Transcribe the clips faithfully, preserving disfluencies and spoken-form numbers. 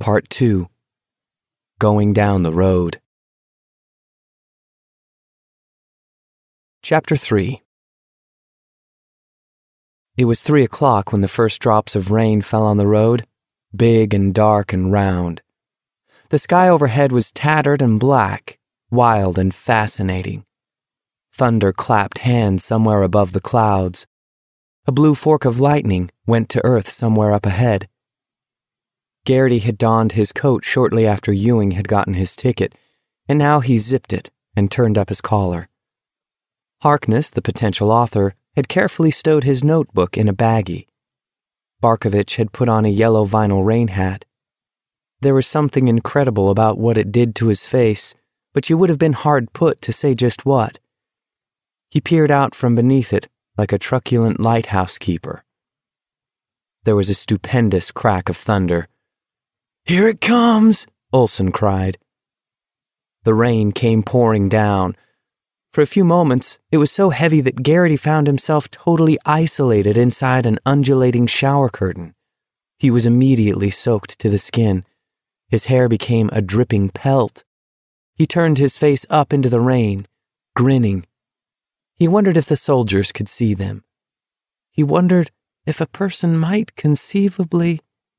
Part two. Going Down the Road. Chapter three. It was three o'clock when the first drops of rain fell on the road, big and dark and round. The sky overhead was tattered and black, wild and fascinating. Thunder clapped hands somewhere above the clouds. A blue fork of lightning went to earth somewhere up ahead. Garrity had donned his coat shortly after Ewing had gotten his ticket, and now he zipped it and turned up his collar. Harkness, the potential author, had carefully stowed his notebook in a baggie. Barkovich had put on a yellow vinyl rain hat. There was something incredible about what it did to his face, but you would have been hard put to say just what. He peered out from beneath it like a truculent lighthouse keeper. There was a stupendous crack of thunder. "Here it comes!" Olson cried. The rain came pouring down. For a few moments, it was so heavy that Garrity found himself totally isolated inside an undulating shower curtain. He was immediately soaked to the skin. His hair became a dripping pelt. He turned his face up into the rain, grinning. He wondered if the soldiers could see them. He wondered if a person might conceivably...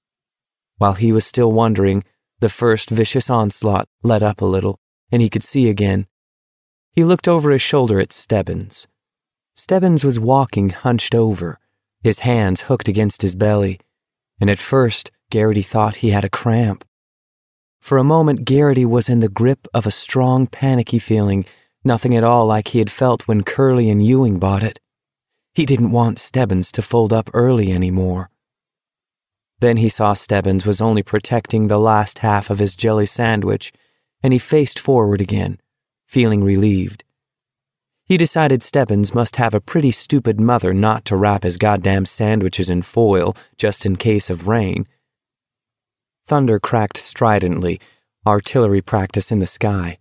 While he was still wondering, the first vicious onslaught let up a little, and he could see again. He looked over his shoulder at Stebbins. Stebbins was walking hunched over, his hands hooked against his belly, and at first Garrity thought he had a cramp. For a moment Garrity was in the grip of a strong, panicky feeling, nothing at all like he had felt when Curly and Ewing bought it. He didn't want Stebbins to fold up early anymore. Then he saw Stebbins was only protecting the last half of his jelly sandwich, and he faced forward again, feeling relieved. He decided Stebbins must have a pretty stupid mother not to wrap his goddamn sandwiches in foil just in case of rain. Thunder cracked stridently, artillery practice in the sky.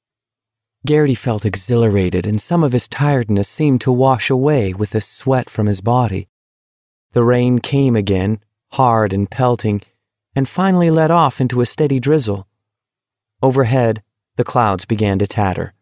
Garrity felt exhilarated, and some of his tiredness seemed to wash away with the sweat from his body. The rain came again, hard and pelting, and finally let off into a steady drizzle. Overhead, the clouds began to tatter.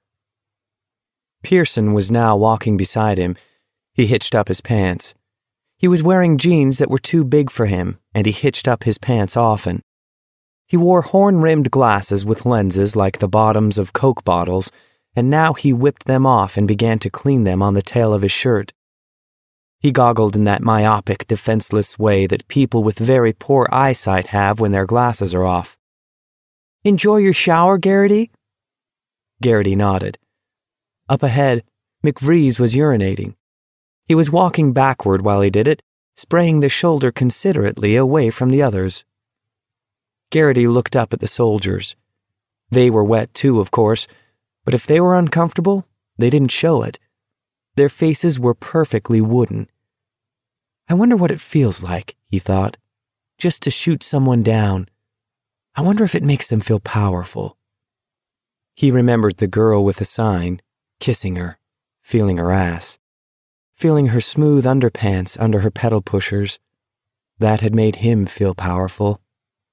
Pearson was now walking beside him. He hitched up his pants. He was wearing jeans that were too big for him, and he hitched up his pants often. He wore horn-rimmed glasses with lenses like the bottoms of Coke bottles, and now he whipped them off and began to clean them on the tail of his shirt. He goggled in that myopic, defenseless way that people with very poor eyesight have when their glasses are off. "Enjoy your shower, Garrity?" Garrity nodded. Up ahead, McVries was urinating. He was walking backward while he did it, spraying the shoulder considerately away from the others. Garrity looked up at the soldiers. They were wet too, of course, but if they were uncomfortable, they didn't show it. Their faces were perfectly wooden. I wonder what it feels like, he thought, just to shoot someone down. I wonder if it makes them feel powerful. He remembered the girl with the sign, kissing her, feeling her ass, feeling her smooth underpants under her pedal pushers. That had made him feel powerful.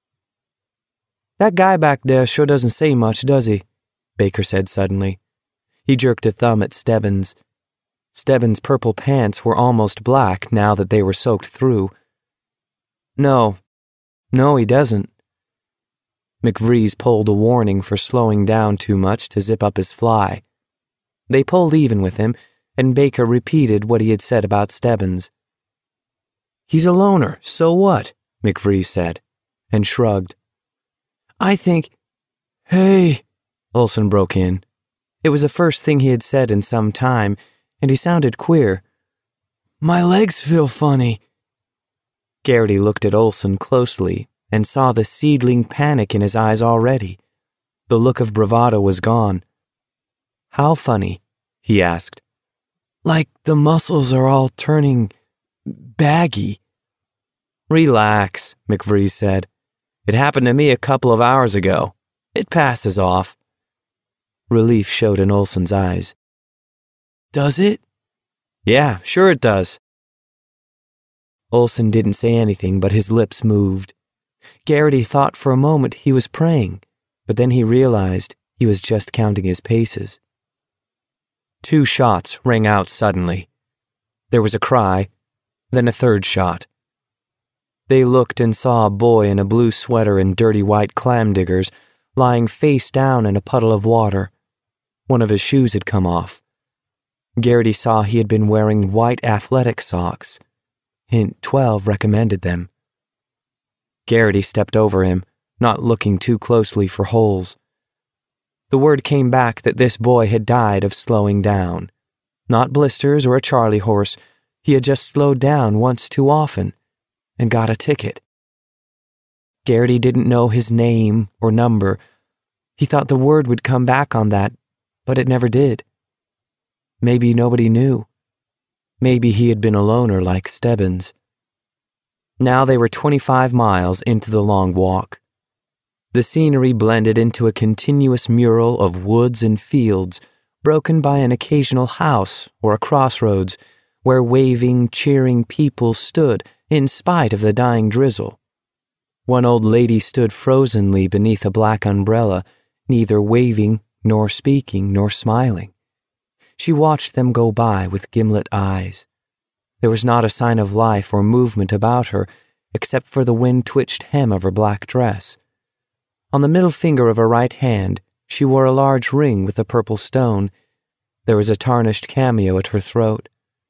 "That guy back there sure doesn't say much, does he?" Baker said suddenly. He jerked a thumb at Stebbins. Stebbins' purple pants were almost black now that they were soaked through. No, no, he doesn't. McVries pulled a warning for slowing down too much to zip up his fly. They pulled even with him, and Baker repeated what he had said about Stebbins. "He's a loner, so what?" McVries said, and shrugged. "I think—" "Hey," Olson broke in. It was the first thing he had said in some time, and he sounded queer. "My legs feel funny." Garrity looked at Olson closely and saw the seedling panic in his eyes already. The look of bravado was gone. "How funny?" he asked. "Like the muscles are all turning baggy." "Relax," McVries said. "It happened to me a couple of hours ago. It passes off." Relief showed in Olson's eyes. "Does it?" "Yeah, sure it does." Olson didn't say anything, but his lips moved. Garrity thought for a moment he was praying, but then he realized he was just counting his paces. Two shots rang out suddenly. There was a cry, then a third shot. They looked and saw a boy in a blue sweater and dirty white clam diggers lying face down in a puddle of water. One of his shoes had come off. Garrity saw he had been wearing white athletic socks. Hint twelve recommended them. Garrity stepped over him, not looking too closely for holes. The word came back that this boy had died of slowing down. Not blisters or a Charlie horse. He had just slowed down once too often and got a ticket. Garrity didn't know his name or number. He thought the word would come back on that, but it never did. Maybe nobody knew. Maybe he had been a loner like Stebbins. Now they were twenty-five miles into the long walk. The scenery blended into a continuous mural of woods and fields, broken by an occasional house or a crossroads where waving, cheering people stood in spite of the dying drizzle. One old lady stood frozenly beneath a black umbrella, neither waving nor speaking nor smiling. She watched them go by with gimlet eyes. There was not a sign of life or movement about her, except for the wind-twitched hem of her black dress. On the middle finger of her right hand, she wore a large ring with a purple stone. There was a tarnished cameo at her throat.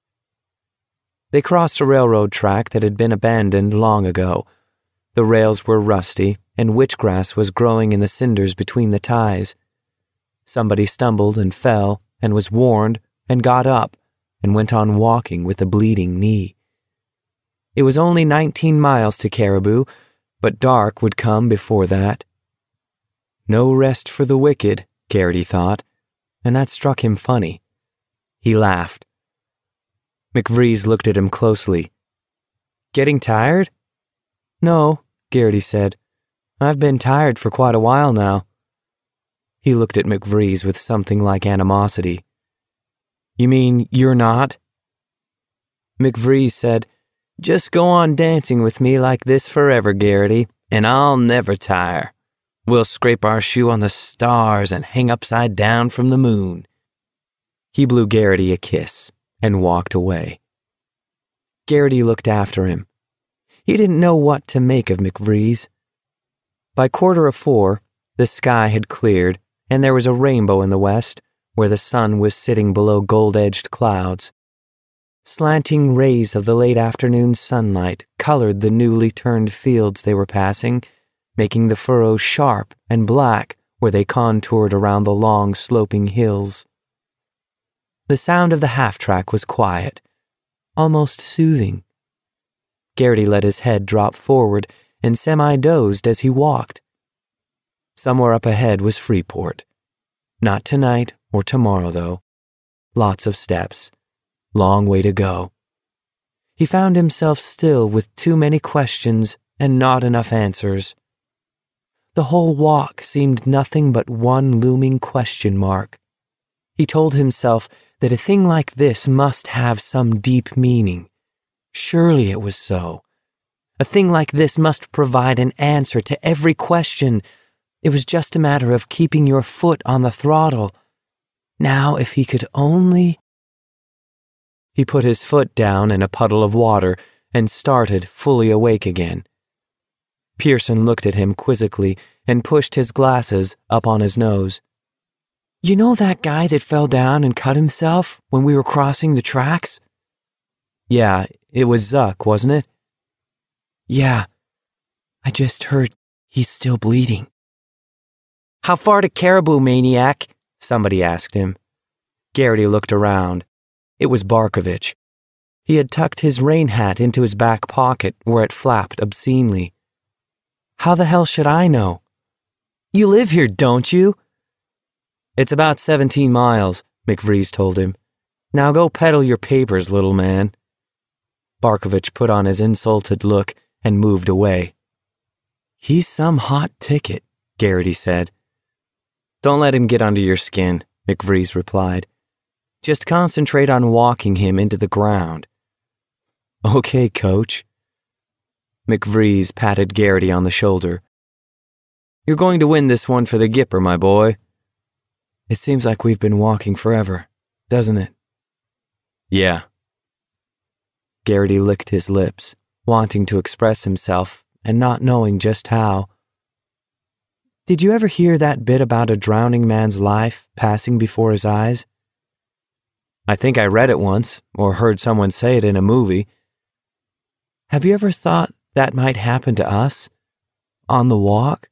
They crossed a railroad track that had been abandoned long ago. The rails were rusty, and witchgrass was growing in the cinders between the ties. Somebody stumbled and fell, and was warned, and got up, and went on walking with a bleeding knee. It was only nineteen miles to Caribou, but dark would come before that. No rest for the wicked, Garrity thought, and that struck him funny. He laughed. McVrees looked at him closely. Getting tired? No, Garrity said. I've been tired for quite a while now. He looked at McVrees with something like animosity. You mean you're not? McVrees said, Just go on dancing with me like this forever, Garrity, and I'll never tire. We'll scrape our shoe on the stars and hang upside down from the moon. He blew Garrity a kiss and walked away. Garrity looked after him. He didn't know what to make of McVrees. By quarter of four, the sky had cleared, and there was a rainbow in the west, where the sun was sitting below gold-edged clouds. Slanting rays of the late afternoon sunlight colored the newly turned fields they were passing, making the furrows sharp and black where they contoured around the long, sloping hills. The sound of the half-track was quiet, almost soothing. Garrity let his head drop forward and semi-dozed as he walked. Somewhere up ahead was Freeport. Not tonight or tomorrow, though. Lots of steps. Long way to go. He found himself still with too many questions and not enough answers. The whole walk seemed nothing but one looming question mark. He told himself that a thing like this must have some deep meaning. Surely it was so. A thing like this must provide an answer to every question. It was just a matter of keeping your foot on the throttle. Now, if he could only... He put his foot down in a puddle of water and started, fully awake again. Pearson looked at him quizzically and pushed his glasses up on his nose. You know that guy that fell down and cut himself when we were crossing the tracks? Yeah, it was Zuck, wasn't it? Yeah. I just heard he's still bleeding. How far to Caribou, maniac? Somebody asked him. Garrity looked around. It was Barkovich. He had tucked his rain hat into his back pocket where it flapped obscenely. How the hell should I know? You live here, don't you? It's about seventeen miles, McVrees told him. Now go peddle your papers, little man. Barkovich put on his insulted look and moved away. He's some hot ticket, Garrity said. Don't let him get under your skin, McVrees replied. Just concentrate on walking him into the ground. Okay, coach. McVrees patted Garrity on the shoulder. You're going to win this one for the Gipper, my boy. It seems like we've been walking forever, doesn't it? Yeah. Garrity licked his lips, wanting to express himself and not knowing just how. Did you ever hear that bit about a drowning man's life passing before his eyes? I think I read it once, or heard someone say it in a movie. Have you ever thought that might happen to us? On the walk?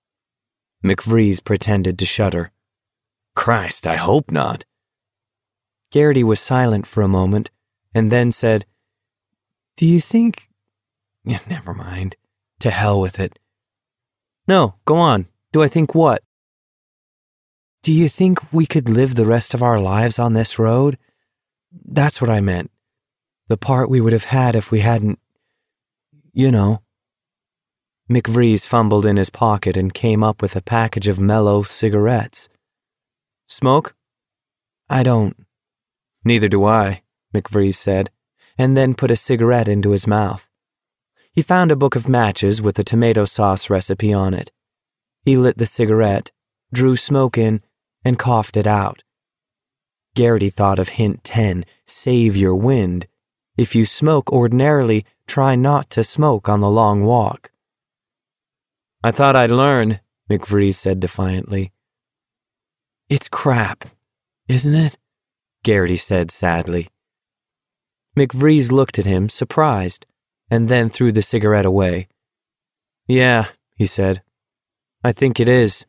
McVrees pretended to shudder. Christ, I hope not. Garrity was silent for a moment, and then said, Do you think... Never mind. To hell with it. No, go on. Do I think what? Do you think we could live the rest of our lives on this road? That's what I meant. The part we would have had if we hadn't... You know. McVrees fumbled in his pocket and came up with a package of mellow cigarettes. Smoke? I don't. Neither do I, McVrees said, and then put a cigarette into his mouth. He found a book of matches with a tomato sauce recipe on it. He lit the cigarette, drew smoke in, and coughed it out. Garrity thought of hint ten, save your wind. If you smoke ordinarily, try not to smoke on the long walk. I thought I'd learn, McVrees said defiantly. It's crap, isn't it? Garrity said sadly. McVrees looked at him, surprised, and then threw the cigarette away. Yeah, he said. I think it is.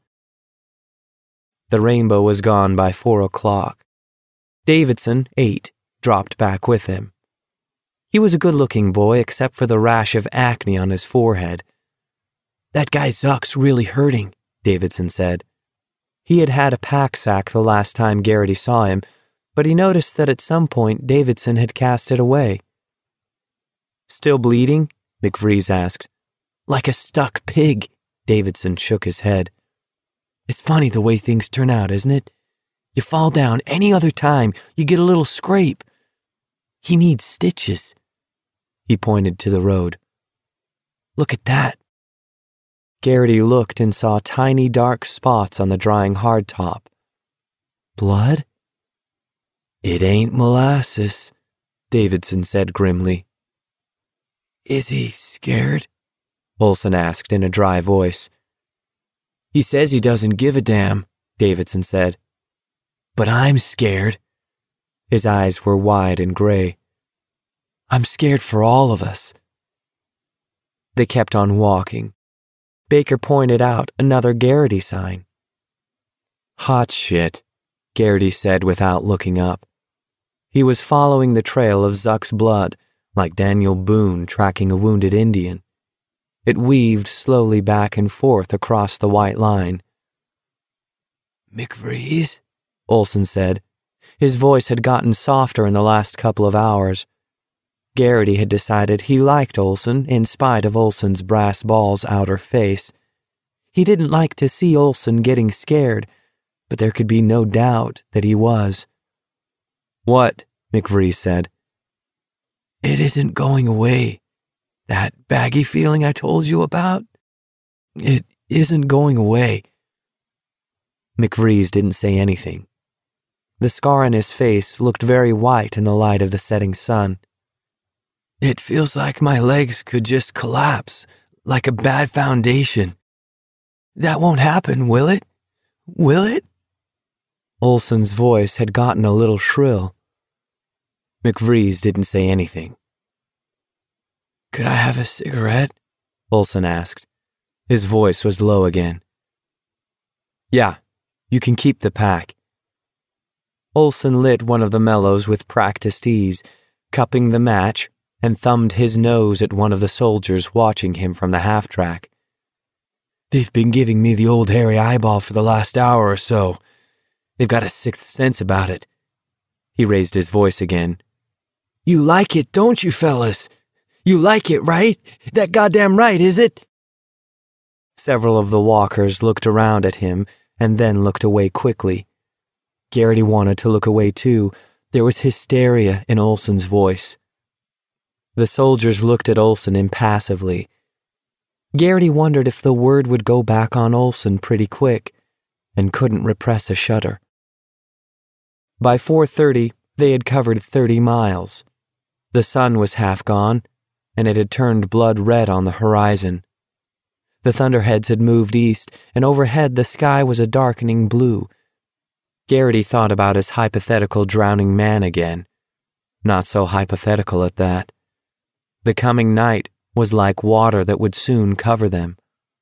The rainbow was gone by four o'clock. Davidson, eight, dropped back with him. He was a good-looking boy except for the rash of acne on his forehead. That guy Zuck's really hurting, Davidson said. He had had a pack sack the last time Garrity saw him, but he noticed that at some point Davidson had cast it away. Still bleeding? McVrees asked. Like a stuck pig, Davidson shook his head. It's funny the way things turn out, isn't it? You fall down any other time, you get a little scrape. He needs stitches. He pointed to the road. Look at that. Garrity looked and saw tiny dark spots on the drying hardtop. Blood? It ain't molasses, Davidson said grimly. Is he scared? Olson asked in a dry voice. He says he doesn't give a damn, Davidson said. But I'm scared. His eyes were wide and gray. I'm scared for all of us. They kept on walking. Baker pointed out another Garrity sign. Hot shit, Garrity said without looking up. He was following the trail of Zuck's blood, like Daniel Boone tracking a wounded Indian. It weaved slowly back and forth across the white line. McVrees? Olson said. His voice had gotten softer in the last couple of hours. Garrity had decided he liked Olson in spite of Olson's brass balls outer face. He didn't like to see Olson getting scared, but there could be no doubt that he was. What? McVrees said. It isn't going away. That baggy feeling I told you about? It isn't going away. McVrees didn't say anything. The scar on his face looked very white in the light of the setting sun. It feels like my legs could just collapse, like a bad foundation. That won't happen, will it? Will it? Olson's voice had gotten a little shrill. McVrees didn't say anything. Could I have a cigarette? Olson asked. His voice was low again. Yeah, you can keep the pack. Olson lit one of the mellows with practiced ease, cupping the match, and thumbed his nose at one of the soldiers watching him from the half-track. They've been giving me the old hairy eyeball for the last hour or so. They've got a sixth sense about it. He raised his voice again. You like it, don't you, fellas? You like it, right? That goddamn right, is it? Several of the walkers looked around at him and then looked away quickly. Garrity wanted to look away too. There was hysteria in Olson's voice. The soldiers looked at Olson impassively. Garrity wondered if the word would go back on Olson pretty quick, and couldn't repress a shudder. By four thirty, they had covered thirty miles. The sun was half gone, and it had turned blood red on the horizon. The thunderheads had moved east, and overhead the sky was a darkening blue. Garrity thought about his hypothetical drowning man again. Not so hypothetical at that. The coming night was like water that would soon cover them.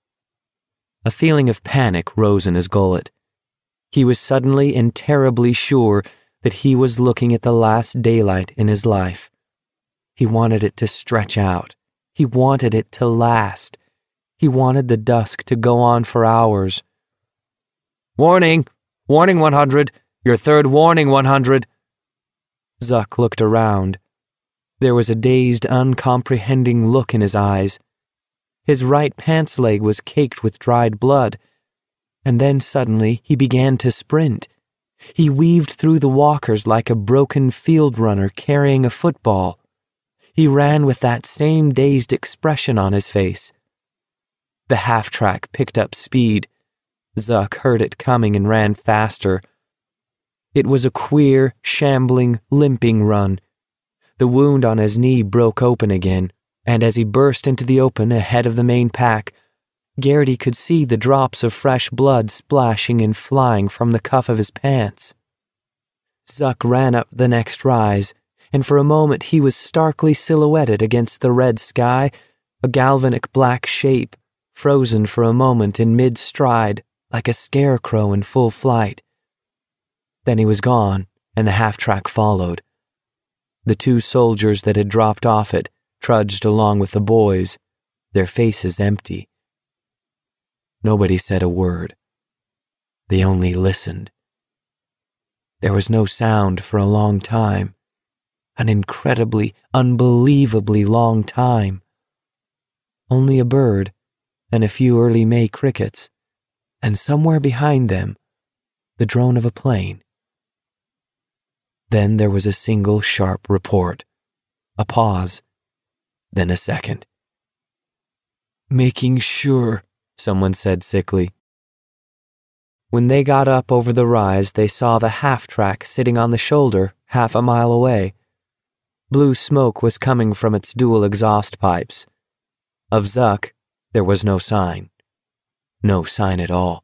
A feeling of panic rose in his gullet. He was suddenly and terribly sure that he was looking at the last daylight in his life. He wanted it to stretch out. He wanted it to last. He wanted the dusk to go on for hours. "Warning! Warning one hundred! Your third warning one hundred!" Zuck looked around. There was a dazed, uncomprehending look in his eyes. His right pants leg was caked with dried blood, and then suddenly he began to sprint. He weaved through the walkers like a broken field runner carrying a football. He ran with that same dazed expression on his face. The half-track picked up speed. Zuck heard it coming and ran faster. It was a queer, shambling, limping run. The wound on his knee broke open again, and as he burst into the open ahead of the main pack, Garrity could see the drops of fresh blood splashing and flying from the cuff of his pants. Zuck ran up the next rise, and for a moment he was starkly silhouetted against the red sky, a galvanic black shape, frozen for a moment in mid-stride, like a scarecrow in full flight. Then he was gone, and the half-track followed. The two soldiers that had dropped off it trudged along with the boys, their faces empty. Nobody said a word. They only listened. There was no sound for a long time, an incredibly, unbelievably long time. Only a bird and a few early May crickets, and somewhere behind them, the drone of a plane. Then there was a single sharp report, a pause, then a second. "Making sure," someone said sickly. When they got up over the rise, they saw the half-track sitting on the shoulder half a mile away. Blue smoke was coming from its dual exhaust pipes. Of Zuck, there was no sign. No sign at all.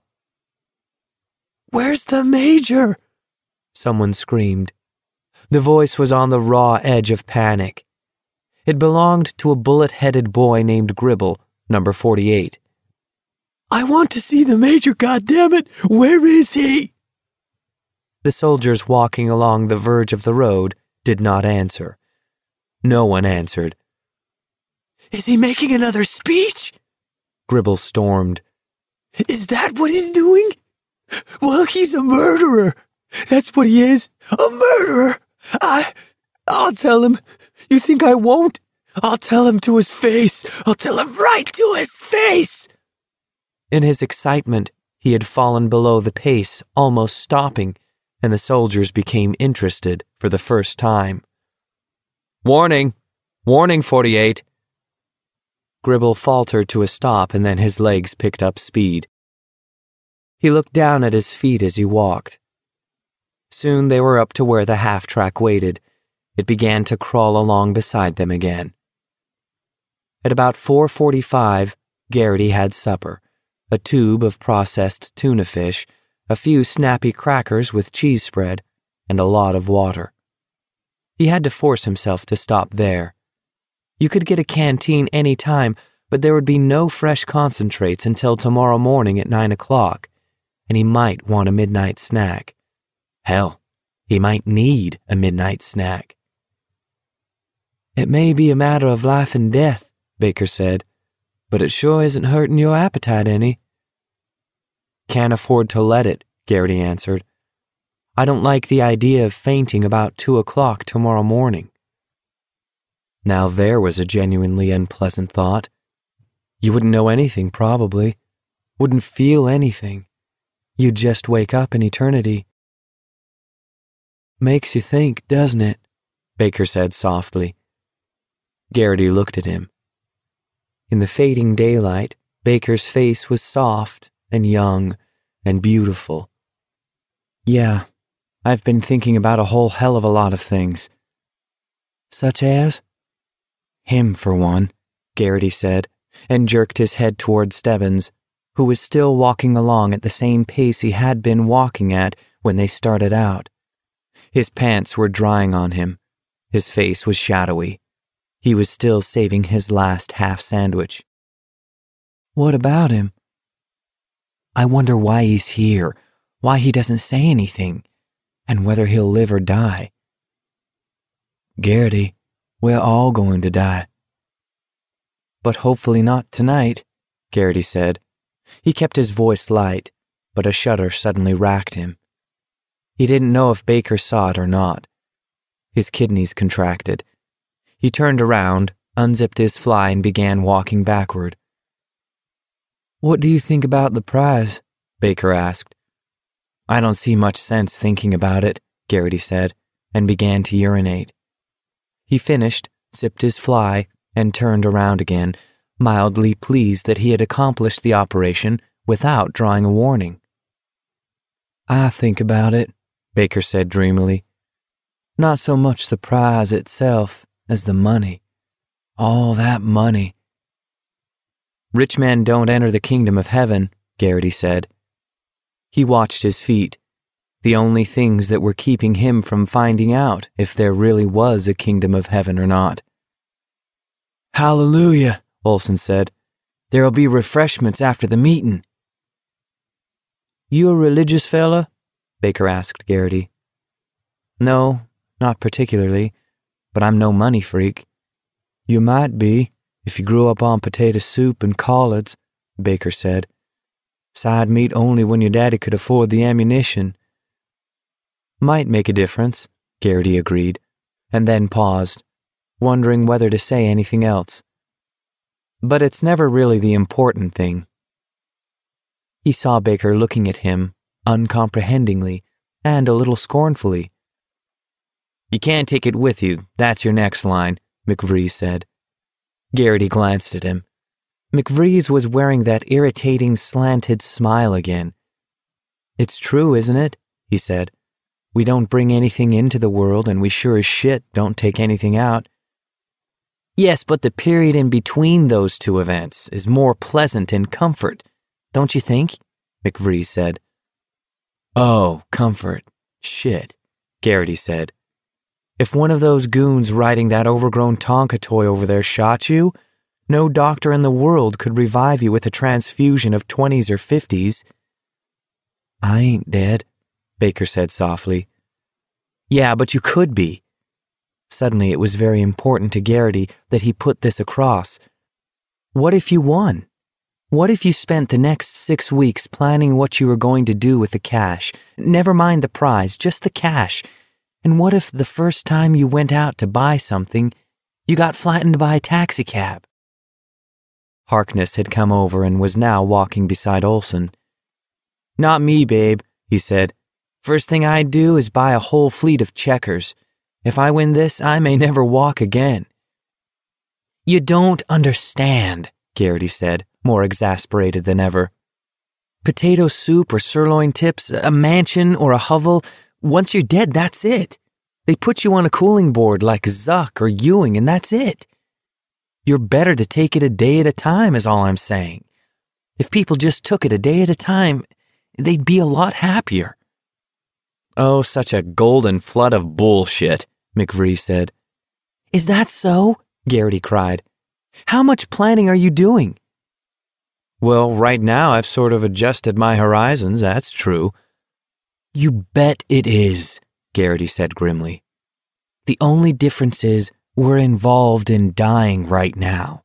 "Where's the Major?" someone screamed. The voice was on the raw edge of panic. It belonged to a bullet-headed boy named Gribble, number forty-eight. "I want to see the Major, goddammit! Where is he?" The soldiers walking along the verge of the road did not answer. No one answered. "Is he making another speech?" Gribble stormed. "Is that what he's doing? Well, he's a murderer. That's what he is, a murderer. I, I'll tell him. You think I won't? I'll tell him to his face. I'll tell him right to his face." In his excitement, he had fallen below the pace, almost stopping, and the soldiers became interested for the first time. "Warning! Warning, forty-eight!" Gribble faltered to a stop, and then his legs picked up speed. He looked down at his feet as he walked. Soon they were up to where the half-track waited. It began to crawl along beside them again. At about four forty-five, Garrity had supper, a tube of processed tuna fish, a few snappy crackers with cheese spread, and a lot of water. He had to force himself to stop there. You could get a canteen any time, but there would be no fresh concentrates until tomorrow morning at nine o'clock, and he might want a midnight snack. Hell, he might need a midnight snack. "It may be a matter of life and death," Baker said, "but it sure isn't hurting your appetite any." "Can't afford to let it," Garrity answered. "I don't like the idea of fainting about two o'clock tomorrow morning." Now there was a genuinely unpleasant thought. You wouldn't know anything, probably. Wouldn't feel anything. You'd just wake up in eternity. "Makes you think, doesn't it?" Baker said softly. Garrity looked at him. In the fading daylight, Baker's face was soft and young and beautiful. Yeah, I've been thinking about a whole hell of a lot of things. Such as? Him, for one, Garrity said, and jerked his head toward Stebbins, who was still walking along at the same pace he had been walking at when they started out. His pants were drying on him. His face was shadowy. He was still saving his last half sandwich. What about him? I wonder why he's here, why he doesn't say anything, and whether he'll live or die. Garrity, we're all going to die. But hopefully not tonight, Garrity said. He kept his voice light, but a shudder suddenly racked him. He didn't know if Baker saw it or not. His kidneys contracted. He turned around, unzipped his fly, and began walking backward. What do you think about the prize? Baker asked. I don't see much sense thinking about it, Garrity said, and began to urinate. He finished, zipped his fly, and turned around again, mildly pleased that he had accomplished the operation without drawing a warning. I think about it, Baker said dreamily. Not so much the prize itself as the money. All that money. Rich men don't enter the kingdom of heaven, Garrity said. He watched his feet, the only things that were keeping him from finding out if there really was a kingdom of heaven or not. Hallelujah, Olson said. There'll be refreshments after the meeting. You a religious fella? Baker asked Garrity. No, not particularly, but I'm no money freak. You might be, if you grew up on potato soup and collards, Baker said. Side meat only when your daddy could afford the ammunition. Might make a difference, Garrity agreed, and then paused, wondering whether to say anything else. But it's never really the important thing. He saw Baker looking at him, uncomprehendingly, and a little scornfully. You can't take it with you, that's your next line, McVrees said. Garrity glanced at him. McVrees was wearing that irritating slanted smile again. It's true, isn't it? He said. We don't bring anything into the world, and we sure as shit don't take anything out. Yes, but the period in between those two events is more pleasant in comfort, don't you think? McVrees said. Oh, comfort. Shit, Garrity said. If one of those goons riding that overgrown Tonka toy over there shot you, no doctor in the world could revive you with a transfusion of twenties or fifties. I ain't dead, Baker said softly. Yeah, but you could be. Suddenly it was very important to Garrity that he put this across. What if you won? What if you spent the next six weeks planning what you were going to do with the cash? Never mind the prize, just the cash. And what if the first time you went out to buy something, you got flattened by a taxicab? Harkness had come over and was now walking beside Olson. Not me, babe, he said. First thing I'd do is buy a whole fleet of checkers. If I win this, I may never walk again. You don't understand, Garrity said, more exasperated than ever. Potato soup or sirloin tips, a mansion or a hovel, once you're dead, that's it. They put you on a cooling board like Zuck or Ewing, and that's it. You're better to take it a day at a time, is all I'm saying. If people just took it a day at a time, they'd be a lot happier. Oh, such a golden flood of bullshit, McVrees said. Is that so? Garrity cried. How much planning are you doing? Well, right now I've sort of adjusted my horizons, that's true. You bet it is, Garrity said grimly. The only difference is we're involved in dying right now.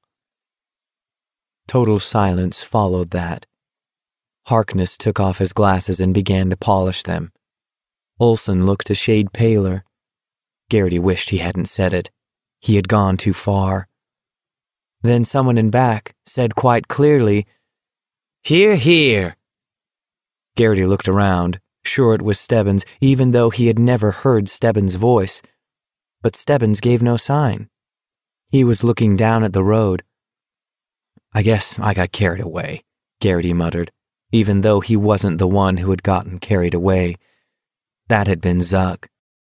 Total silence followed that. Harkness took off his glasses and began to polish them. Olson looked a shade paler. Garrity wished he hadn't said it. He had gone too far. Then someone in back said quite clearly, Hear, hear. Garrity looked around, sure it was Stebbins, even though he had never heard Stebbins' voice. But Stebbins gave no sign. He was looking down at the road. "I guess I got carried away," Garrity muttered, even though he wasn't the one who had gotten carried away. That had been Zuck.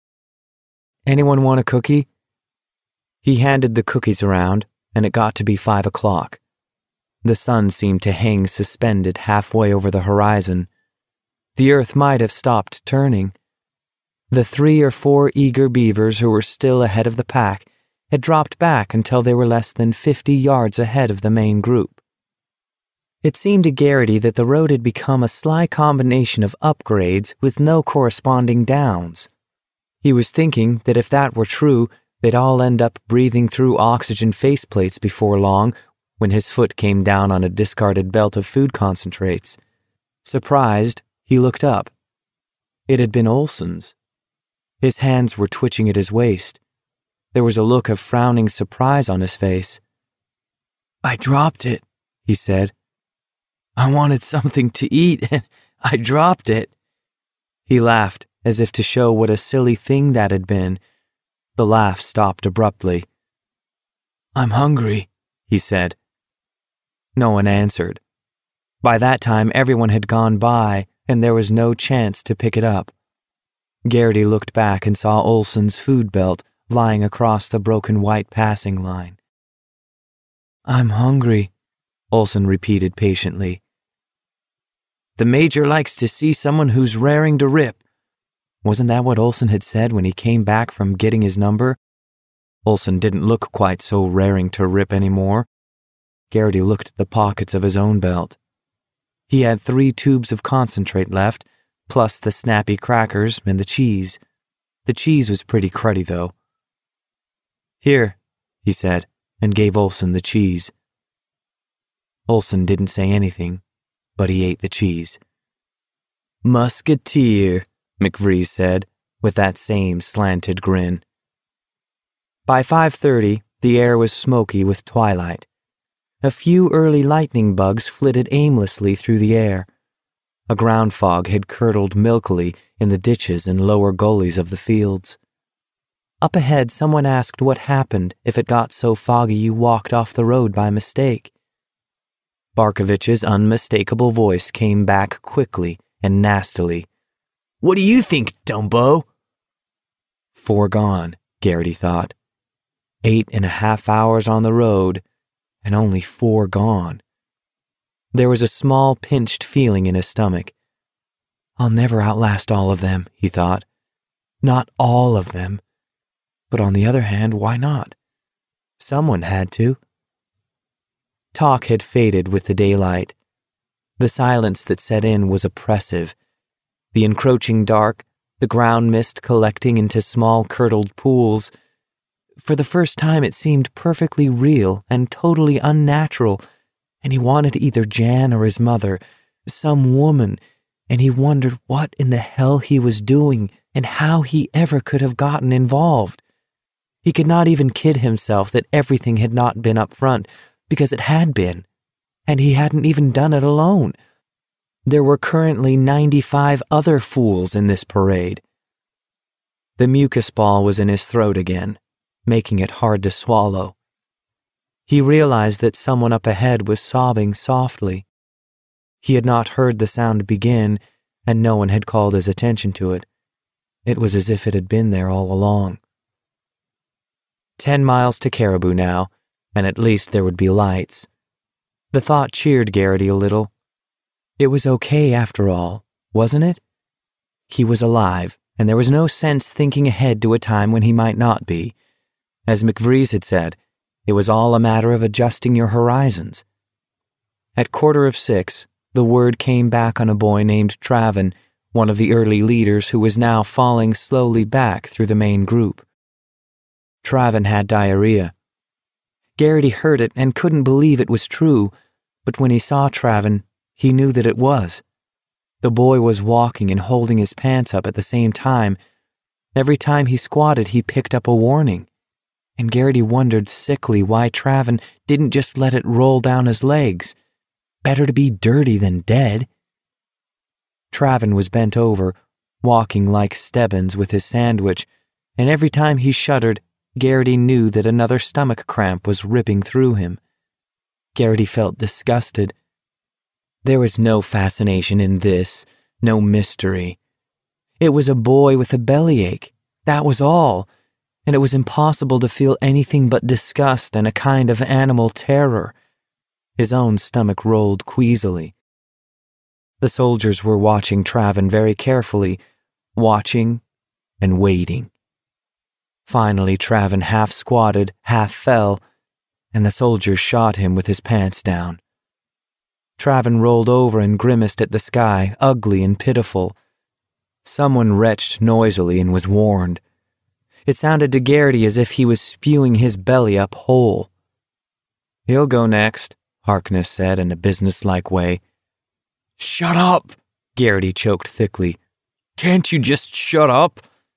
"Anyone want a cookie?" He handed the cookies around, and it got to be five o'clock. The sun seemed to hang suspended halfway over the horizon. The earth might have stopped turning. The three or four eager beavers who were still ahead of the pack had dropped back until they were less than fifty yards ahead of the main group. It seemed to Garrity that the road had become a sly combination of upgrades with no corresponding downs. He was thinking that if that were true, they'd all end up breathing through oxygen faceplates before long when his foot came down on a discarded belt of food concentrates. Surprised, he looked up. It had been Olson's. His hands were twitching at his waist. There was a look of frowning surprise on his face. "I dropped it," he said. "I wanted something to eat, and I dropped it." He laughed, as if to show what a silly thing that had been. The laugh stopped abruptly. "I'm hungry," he said. No one answered. By that time, everyone had gone by, and there was no chance to pick it up. Garrity looked back and saw Olson's food belt lying across the broken white passing line. "I'm hungry," Olson repeated patiently. "The Major likes to see someone who's raring to rip." Wasn't that what Olson had said when he came back from getting his number? Olson didn't look quite so raring to rip anymore. Garrity looked at the pockets of his own belt. He had three tubes of concentrate left, plus the snappy crackers and the cheese. The cheese was pretty cruddy, though. "Here," he said, and gave Olson the cheese. Olson didn't say anything, but he ate the cheese. "Musketeer," McVries said, with that same slanted grin. By five thirty, the air was smoky with twilight. A few early lightning bugs flitted aimlessly through the air. A ground fog had curdled milkily in the ditches and lower gullies of the fields. Up ahead, someone asked what happened if it got so foggy you walked off the road by mistake. Barkovich's unmistakable voice came back quickly and nastily. "What do you think, Dumbo?" Four gone, Garrity thought. Eight and a half hours on the road, and only four gone. There was a small pinched feeling in his stomach. I'll never outlast all of them, he thought. Not all of them. But on the other hand, why not? Someone had to. Talk had faded with the daylight. The silence that set in was oppressive. The encroaching dark, the ground mist collecting into small curdled pools. For the first time it seemed perfectly real and totally unnatural, and he wanted either Jan or his mother, some woman, and he wondered what in the hell he was doing and how he ever could have gotten involved. He could not even kid himself that everything had not been up front, because it had been, and he hadn't even done it alone. There were currently ninety-five other fools in this parade. The mucus ball was in his throat again, making it hard to swallow. He realized that someone up ahead was sobbing softly. He had not heard the sound begin, and no one had called his attention to it. It was as if it had been there all along. Ten miles to Caribou now, and at least there would be lights. The thought cheered Garrity a little. It was okay after all, wasn't it? He was alive, and there was no sense thinking ahead to a time when he might not be. As McVries had said, it was all a matter of adjusting your horizons. At quarter of six, the word came back on a boy named Travin, one of the early leaders who was now falling slowly back through the main group. Travin had diarrhea. Garrity heard it and couldn't believe it was true, but when he saw Travin, he knew that it was. The boy was walking and holding his pants up at the same time. Every time he squatted, he picked up a warning. And Garrity wondered sickly why Travin didn't just let it roll down his legs. Better to be dirty than dead. Travin was bent over, walking like Stebbins with his sandwich, and every time he shuddered, Garrity knew that another stomach cramp was ripping through him. Garrity felt disgusted. There was no fascination in this, no mystery. It was a boy with a bellyache, that was all, and it was impossible to feel anything but disgust and a kind of animal terror. His own stomach rolled queasily. The soldiers were watching Traven very carefully, watching and waiting. Finally, Traven half squatted, half fell, and the soldier shot him with his pants down. Traven rolled over and grimaced at the sky, ugly and pitiful. Someone retched noisily and was warned. It sounded to Garrity as if he was spewing his belly up whole. "He'll go next," Harkness said in a businesslike way. "Shut up!" Garrity choked thickly. "Can't you just shut up?"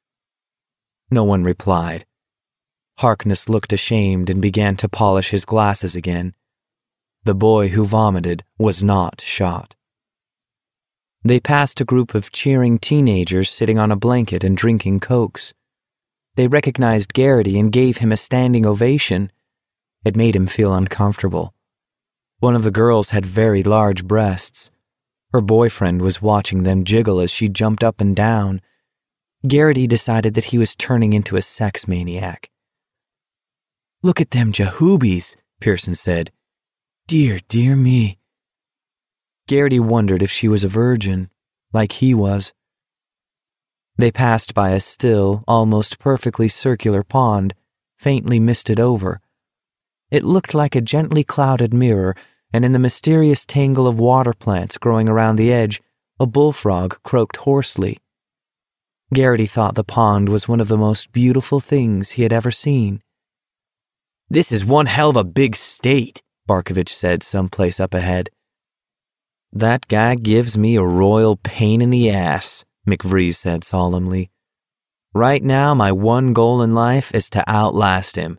No one replied. Harkness looked ashamed and began to polish his glasses again. The boy who vomited was not shot. They passed a group of cheering teenagers sitting on a blanket and drinking cokes. They recognized Garrity and gave him a standing ovation. It made him feel uncomfortable. One of the girls had very large breasts. Her boyfriend was watching them jiggle as she jumped up and down. Garrity decided that he was turning into a sex maniac. "Look at them jahoobies," Pearson said. "Dear, dear me." Garrity wondered if she was a virgin, like he was. They passed by a still, almost perfectly circular pond, faintly misted over. It looked like a gently clouded mirror, and in the mysterious tangle of water plants growing around the edge, a bullfrog croaked hoarsely. Garrity thought the pond was one of the most beautiful things he had ever seen. "This is one hell of a big state," Barkovich said someplace up ahead. "That guy gives me a royal pain in the ass," McVries said solemnly. "Right now, my one goal in life is to outlast him."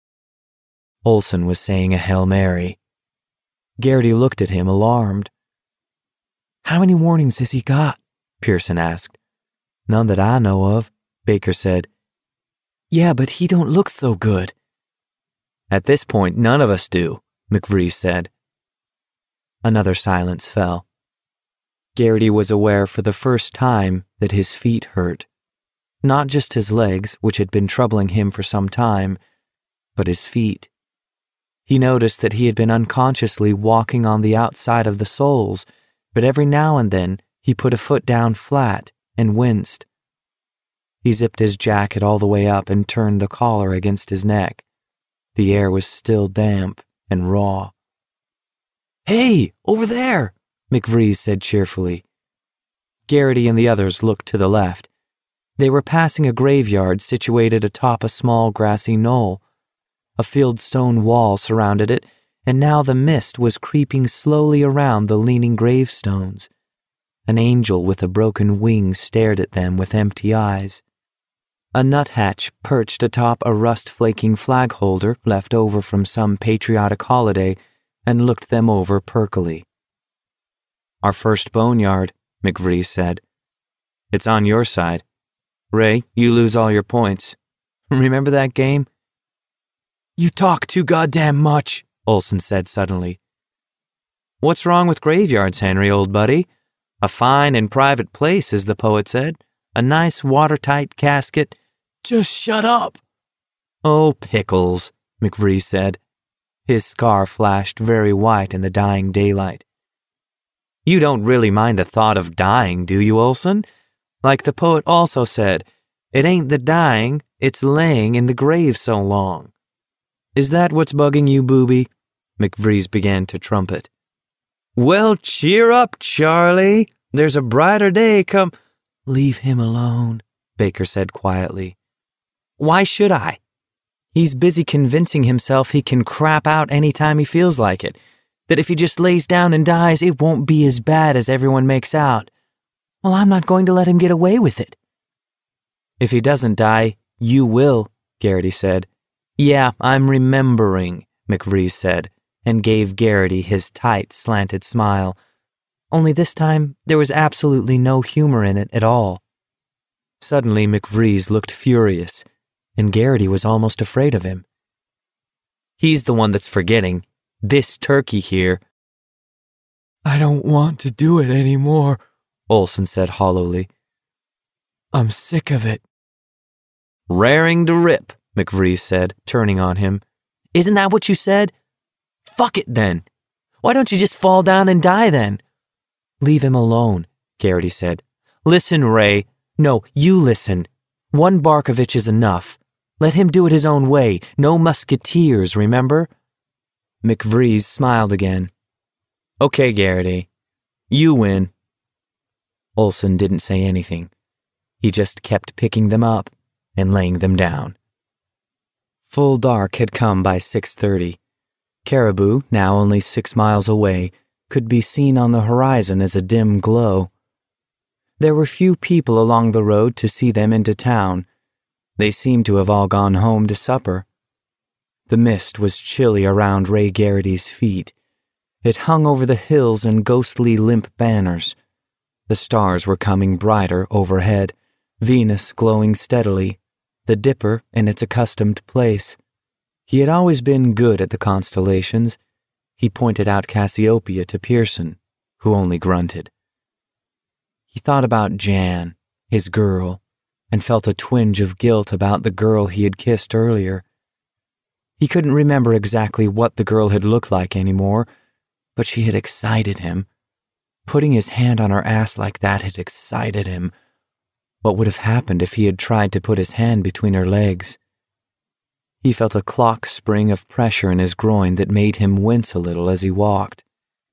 Olson was saying a Hail Mary. Garrity looked at him, alarmed. "How many warnings has he got?" Pearson asked. "None that I know of," Baker said. "Yeah, but he don't look so good." "At this point, none of us do," McVries said. Another silence fell. Garrity was aware for the first time that his feet hurt. Not just his legs, which had been troubling him for some time, but his feet. He noticed that he had been unconsciously walking on the outside of the soles, but every now and then he put a foot down flat and winced. He zipped his jacket all the way up and turned the collar against his neck. The air was still damp and raw. "Hey, over there!" McVries said cheerfully. Garrity and the others looked to the left. They were passing a graveyard situated atop a small grassy knoll. A fieldstone wall surrounded it, and now the mist was creeping slowly around the leaning gravestones. An angel with a broken wing stared at them with empty eyes. A nuthatch perched atop a rust-flaking flag holder left over from some patriotic holiday and looked them over perkily. "Our first boneyard," McVries said. "It's on your side. Ray, you lose all your points. Remember that game?" "You talk too goddamn much," Olson said suddenly. "What's wrong with graveyards, Henry, old buddy? A fine and private place, as the poet said. A nice watertight casket." "Just shut up." "Oh, pickles," McVries said. His scar flashed very white in the dying daylight. "You don't really mind the thought of dying, do you, Olson? Like the poet also said, it ain't the dying, it's laying in the grave so long. Is that what's bugging you, booby?" McVries began to trumpet. "Well, cheer up, Charlie. There's a brighter day come—" "Leave him alone," Baker said quietly. "Why should I? He's busy convincing himself he can crap out any time he feels like it, that if he just lays down and dies, it won't be as bad as everyone makes out. Well, I'm not going to let him get away with it." "If he doesn't die, you will," Garrity said. "Yeah, I'm remembering," McVries said, and gave Garrity his tight, slanted smile. Only this time, there was absolutely no humor in it at all. Suddenly, McVries looked furious, and Garrity was almost afraid of him. He's the one that's forgetting. This turkey here. I don't want to do it anymore, Olson said hollowly. I'm sick of it. Raring to rip, McVries said, turning on him. Isn't that what you said? Fuck it then. Why don't you just fall down and die then? Leave him alone, Garrity said. Listen, Ray. No, you listen. One Barkovich is enough. Let him do it his own way. No musketeers, remember? McVries smiled again. Okay, Garrity. You win. Olson didn't say anything. He just kept picking them up and laying them down. Full dark had come by six thirty. Caribou, now only six miles away, could be seen on the horizon as a dim glow. There were few people along the road to see them into town. They seemed to have all gone home to supper. The mist was chilly around Ray Garrity's feet. It hung over the hills in ghostly limp banners. The stars were coming brighter overhead, Venus glowing steadily, the Dipper in its accustomed place. He had always been good at the constellations. He pointed out Cassiopeia to Pearson, who only grunted. He thought about Jan, his girl, and felt a twinge of guilt about the girl he had kissed earlier. He couldn't remember exactly what the girl had looked like anymore, but she had excited him. Putting his hand on her ass like that had excited him. What would have happened if he had tried to put his hand between her legs? He felt a clock spring of pressure in his groin that made him wince a little as he walked.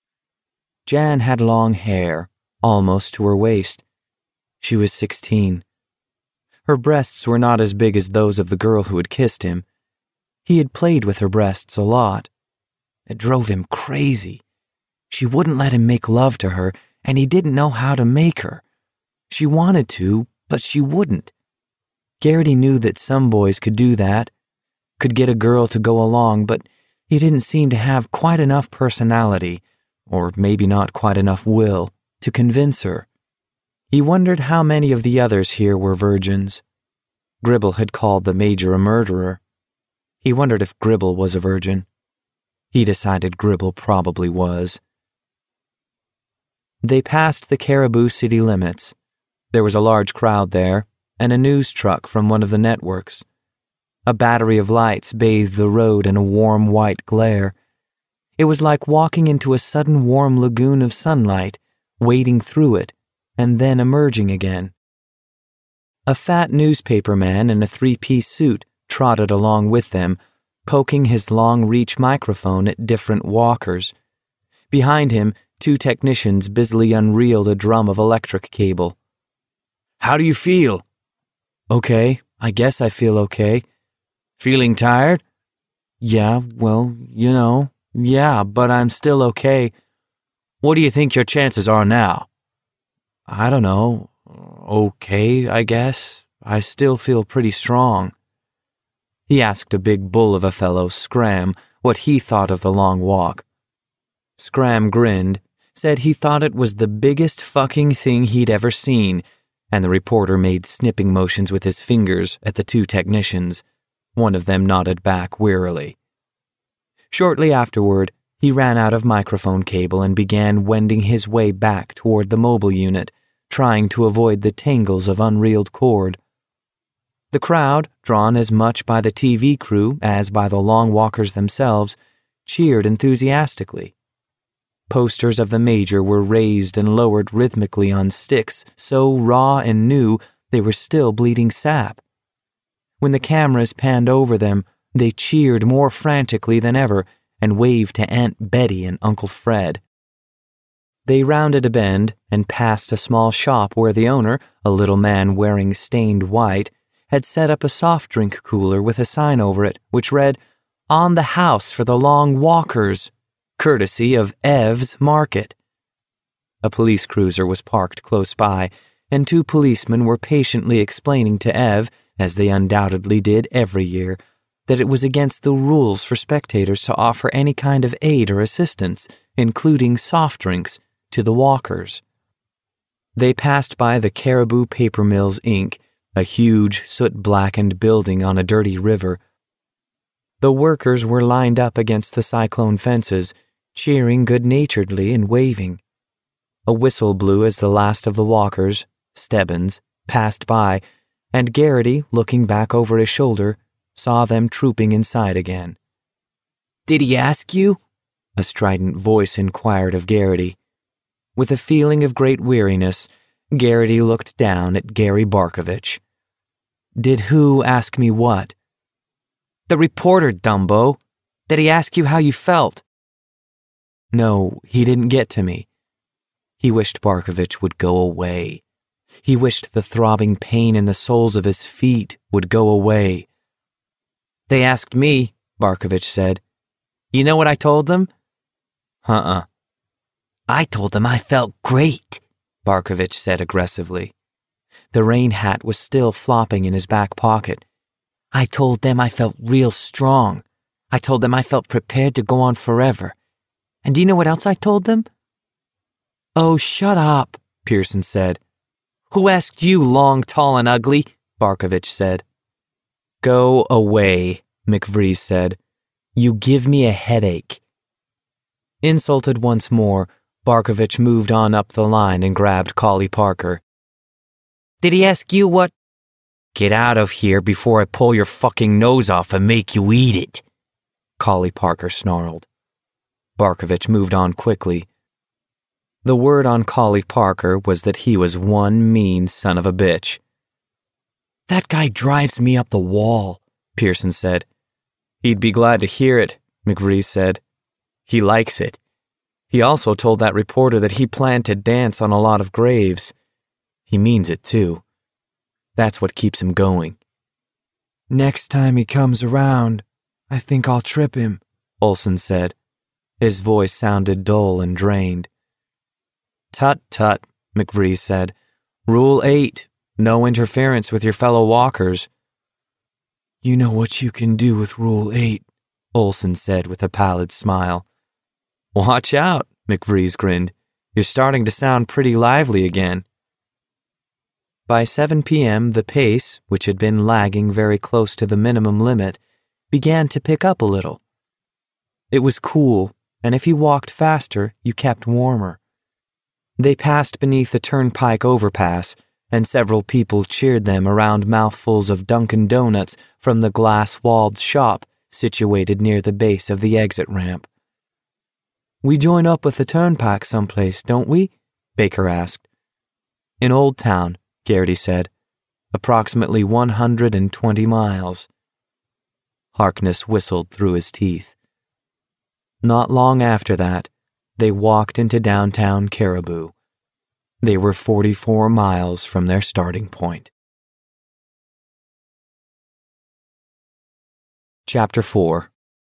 Jan had long hair, almost to her waist. She was sixteen. Her breasts were not as big as those of the girl who had kissed him. He had played with her breasts a lot. It drove him crazy. She wouldn't let him make love to her, and he didn't know how to make her. She wanted to, but she wouldn't. Garrity knew that some boys could do that, could get a girl to go along, but he didn't seem to have quite enough personality, or maybe not quite enough will, to convince her. He wondered how many of the others here were virgins. Gribble had called the Major a murderer. He wondered if Gribble was a virgin. He decided Gribble probably was. They passed the Caribou city limits. There was a large crowd there, and a news truck from one of the networks. A battery of lights bathed the road in a warm white glare. It was like walking into a sudden warm lagoon of sunlight, wading through it, and then emerging again. A fat newspaper man in a three-piece suit trotted along with them, poking his long-reach microphone at different walkers. Behind him, two technicians busily unreeled a drum of electric cable. How do you feel? Okay, I guess I feel okay. Feeling tired? Yeah, well, you know, yeah, but I'm still okay. What do you think your chances are now? I don't know. Okay, I guess. I still feel pretty strong. He asked a big bull of a fellow, Scram, what he thought of the long walk. Scram grinned, said he thought it was the biggest fucking thing he'd ever seen, and the reporter made snipping motions with his fingers at the two technicians. One of them nodded back wearily. Shortly afterward, he ran out of microphone cable and began wending his way back toward the mobile unit, trying to avoid the tangles of unreeled cord. The crowd, drawn as much by the T V crew as by the long walkers themselves, cheered enthusiastically. Posters of the Major were raised and lowered rhythmically on sticks so raw and new they were still bleeding sap. When the cameras panned over them, they cheered more frantically than ever and waved to Aunt Betty and Uncle Fred. They rounded a bend and passed a small shop where the owner, a little man wearing stained white, had set up a soft drink cooler with a sign over it which read, "On the house for the long walkers, courtesy of Ev's Market." A police cruiser was parked close by, and two policemen were patiently explaining to Ev, as they undoubtedly did every year, that it was against the rules for spectators to offer any kind of aid or assistance, including soft drinks, to the walkers. They passed by the Caribou Paper Mills, Incorporated, a huge, soot-blackened building on a dirty river. The workers were lined up against the cyclone fences, cheering good-naturedly and waving. A whistle blew as the last of the walkers, Stebbins, passed by, and Garrity, looking back over his shoulder, saw them trooping inside again. "Did he ask you?" a strident voice inquired of Garrity. With a feeling of great weariness, Garrity looked down at Gary Barkovich. "Did who ask me what?" "The reporter, Dumbo. Did he ask you how you felt?" "No, he didn't get to me." He wished Barkovich would go away. He wished the throbbing pain in the soles of his feet would go away. "They asked me," Barkovich said. "You know what I told them?" "Uh-uh." "I told them I felt great," Barkovich said aggressively. The rain hat was still flopping in his back pocket. "I told them I felt real strong. I told them I felt prepared to go on forever. And do you know what else I told them?" "Oh, shut up," Pearson said. "Who asked you, long, tall, and ugly?" Barkovich said. "Go away," McVries said. "You give me a headache." Insulted once more, Barkovich moved on up the line and grabbed Collie Parker. "Did he ask you what—" "Get out of here before I pull your fucking nose off and make you eat it," Collie Parker snarled. Barkovich moved on quickly. The word on Collie Parker was that he was one mean son of a bitch. "That guy drives me up the wall," Pearson said. "He'd be glad to hear it," McVries said. "He likes it. He also told that reporter that he planned to dance on a lot of graves. He means it, too. That's what keeps him going." "Next time he comes around, I think I'll trip him," Olson said. His voice sounded dull and drained. "Tut, tut," McVries said. "Rule eight, no interference with your fellow walkers." "You know what you can do with Rule eight, Olson said with a pallid smile. "Watch out," McVries grinned. "You're starting to sound pretty lively again." By seven p.m., the pace, which had been lagging very close to the minimum limit, began to pick up a little. It was cool, and if you walked faster, you kept warmer. They passed beneath the turnpike overpass, and several people cheered them around mouthfuls of Dunkin' Donuts from the glass-walled shop situated near the base of the exit ramp. "We join up with the turnpike someplace, don't we?" Baker asked. "In Old Town," Garrity said. "Approximately one hundred twenty miles." Harkness whistled through his teeth. Not long after that, they walked into downtown Caribou. They were forty-four miles from their starting point. Chapter four.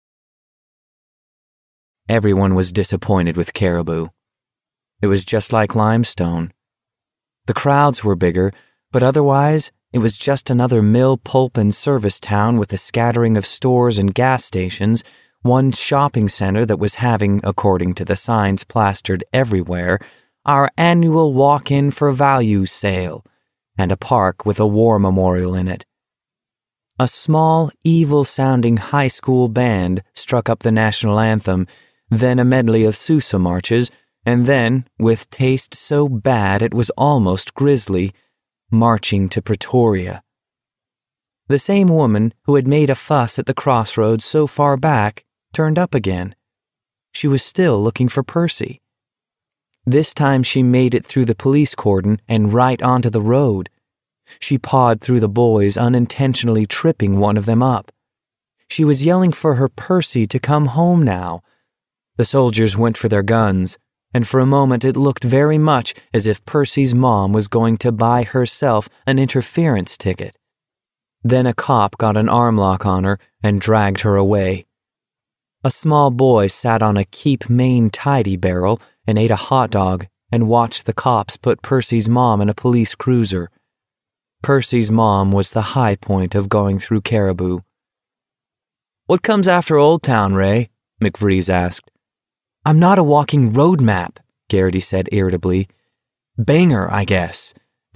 Everyone was disappointed with Caribou. It was just like Limestone. The crowds were bigger, but otherwise, it was just another mill, pulp, and service town with a scattering of stores and gas stations, one shopping center that was having, according to the signs plastered everywhere, our annual walk-in for value sale, and a park with a war memorial in it. A small, evil-sounding high school band struck up the national anthem, then a medley of Sousa marches, and then, with taste so bad it was almost grisly, marching to Pretoria. The same woman who had made a fuss at the crossroads so far back turned up again. She was still looking for Percy. This time she made it through the police cordon and right onto the road. She pawed through the boys, unintentionally tripping one of them up. She was yelling for her Percy to come home now. The soldiers went for their guns, and for a moment it looked very much as if Percy's mom was going to buy herself an interference ticket. Then a cop got an arm lock on her and dragged her away. A small boy sat on a Keep Maine tidy barrel and ate a hot dog and watched the cops put Percy's mom in a police cruiser. Percy's mom was the high point of going through Caribou. "What comes after Old Town, Ray?" McVries asked. "I'm not a walking road map," Garrity said irritably. "Banger, I guess.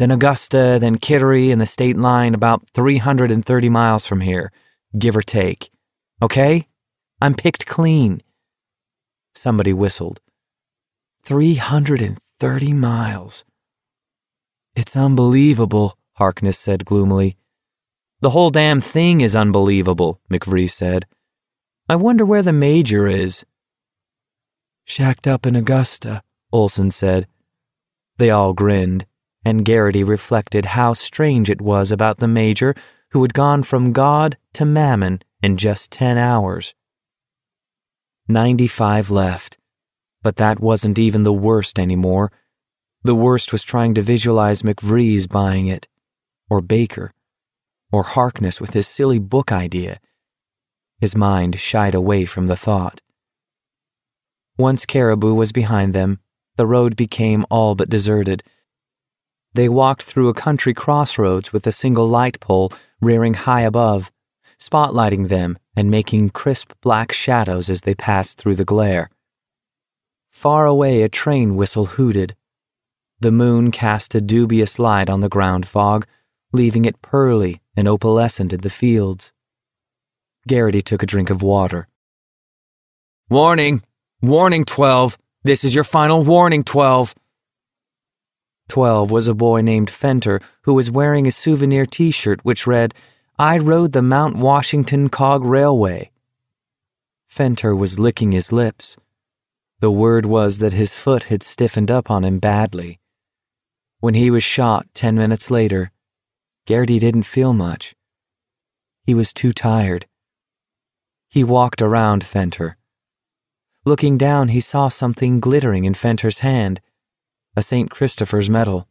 then Augusta, then Kittery and the state line about three hundred thirty miles from here, give or take. Okay? I'm picked clean. Somebody whistled. three hundred thirty miles. It's unbelievable, Harkness said gloomily. The whole damn thing is unbelievable, McVree said. I wonder where the Major is. Shacked up in Augusta, Olson said. They all grinned, and Garrity reflected how strange it was about the Major who had gone from God to Mammon in just ten hours. Ninety-five left, but that wasn't even the worst anymore. The worst was trying to visualize McVree's buying it, or Baker, or Harkness with his silly book idea. His mind shied away from the thought. Once Caribou was behind them, the road became all but deserted. They walked through a country crossroads with a single light pole rearing high above, spotlighting them and making crisp black shadows as they passed through the glare. Far away a train whistle hooted. The moon cast a dubious light on the ground fog, leaving it pearly and opalescent in the fields. Garrity took a drink of water. Warning! Warning, twelve! This is your final warning, twelve! Twelve was a boy named Fenter who was wearing a souvenir t-shirt which read, I rode the Mount Washington Cog Railway. Fenter was licking his lips. The word was that his foot had stiffened up on him badly. When he was shot ten minutes later, Garrity didn't feel much. He was too tired. He walked around Fenter. Looking down, he saw something glittering in Fenter's hand, a Saint Christopher's medal.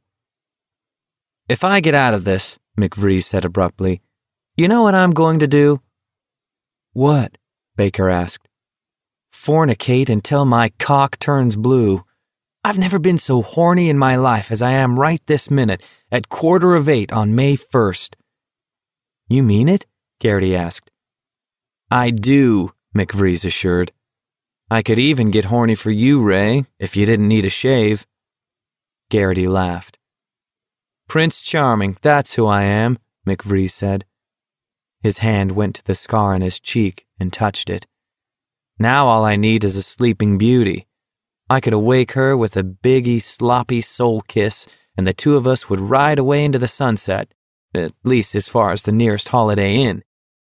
If I get out of this, McVree said abruptly, you know what I'm going to do? What? Baker asked. Fornicate until my cock turns blue. I've never been so horny in my life as I am right this minute at quarter of eight on May first. You mean it? Garrity asked. I do, McVree's assured. I could even get horny for you, Ray, if you didn't need a shave. Garrity laughed. Prince Charming, that's who I am, McVree said. His hand went to the scar on his cheek and touched it. Now all I need is a sleeping beauty. I could awake her with a biggie, sloppy soul kiss, and the two of us would ride away into the sunset, at least as far as the nearest Holiday Inn.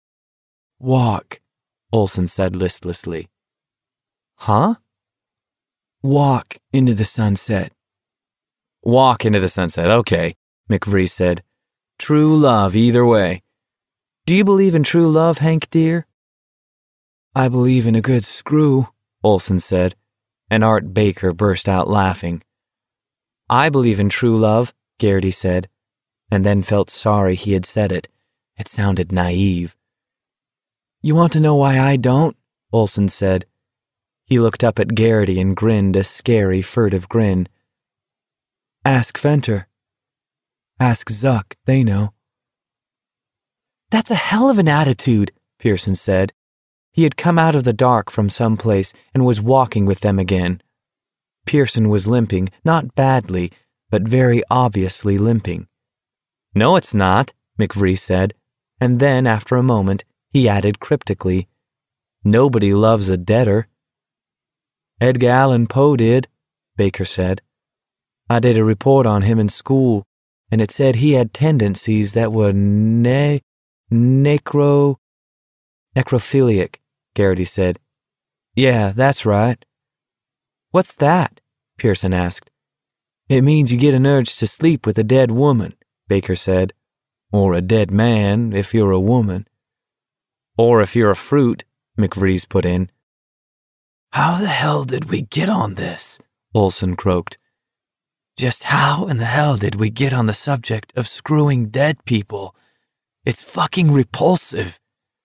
Walk, Olson said listlessly. Huh? Walk into the sunset. Walk into the sunset, okay, McVree said. True love either way. Do you believe in true love, Hank dear? I believe in a good screw, Olson said, and Art Baker burst out laughing. I believe in true love, Garrity said, and then felt sorry he had said it. It sounded naive. You want to know why I don't? Olson said. He looked up at Garrity and grinned a scary, furtive grin. Ask Fenter. Ask Zuck, they know. That's a hell of an attitude, Pearson said. He had come out of the dark from some place and was walking with them again. Pearson was limping, not badly, but very obviously limping. No, it's not, McVree said, and then, after a moment, he added cryptically, Nobody loves a deader. Edgar Allan Poe did, Baker said. I did a report on him in school, and it said he had tendencies that were ne... necro... necrophiliac, Garrity said. Yeah, that's right. What's that? Pearson asked. It means you get an urge to sleep with a dead woman, Baker said. Or a dead man, if you're a woman. Or if you're a fruit, McVrees put in. How the hell did we get on this? Olson croaked. Just how in the hell did we get on the subject of screwing dead people? It's fucking repulsive.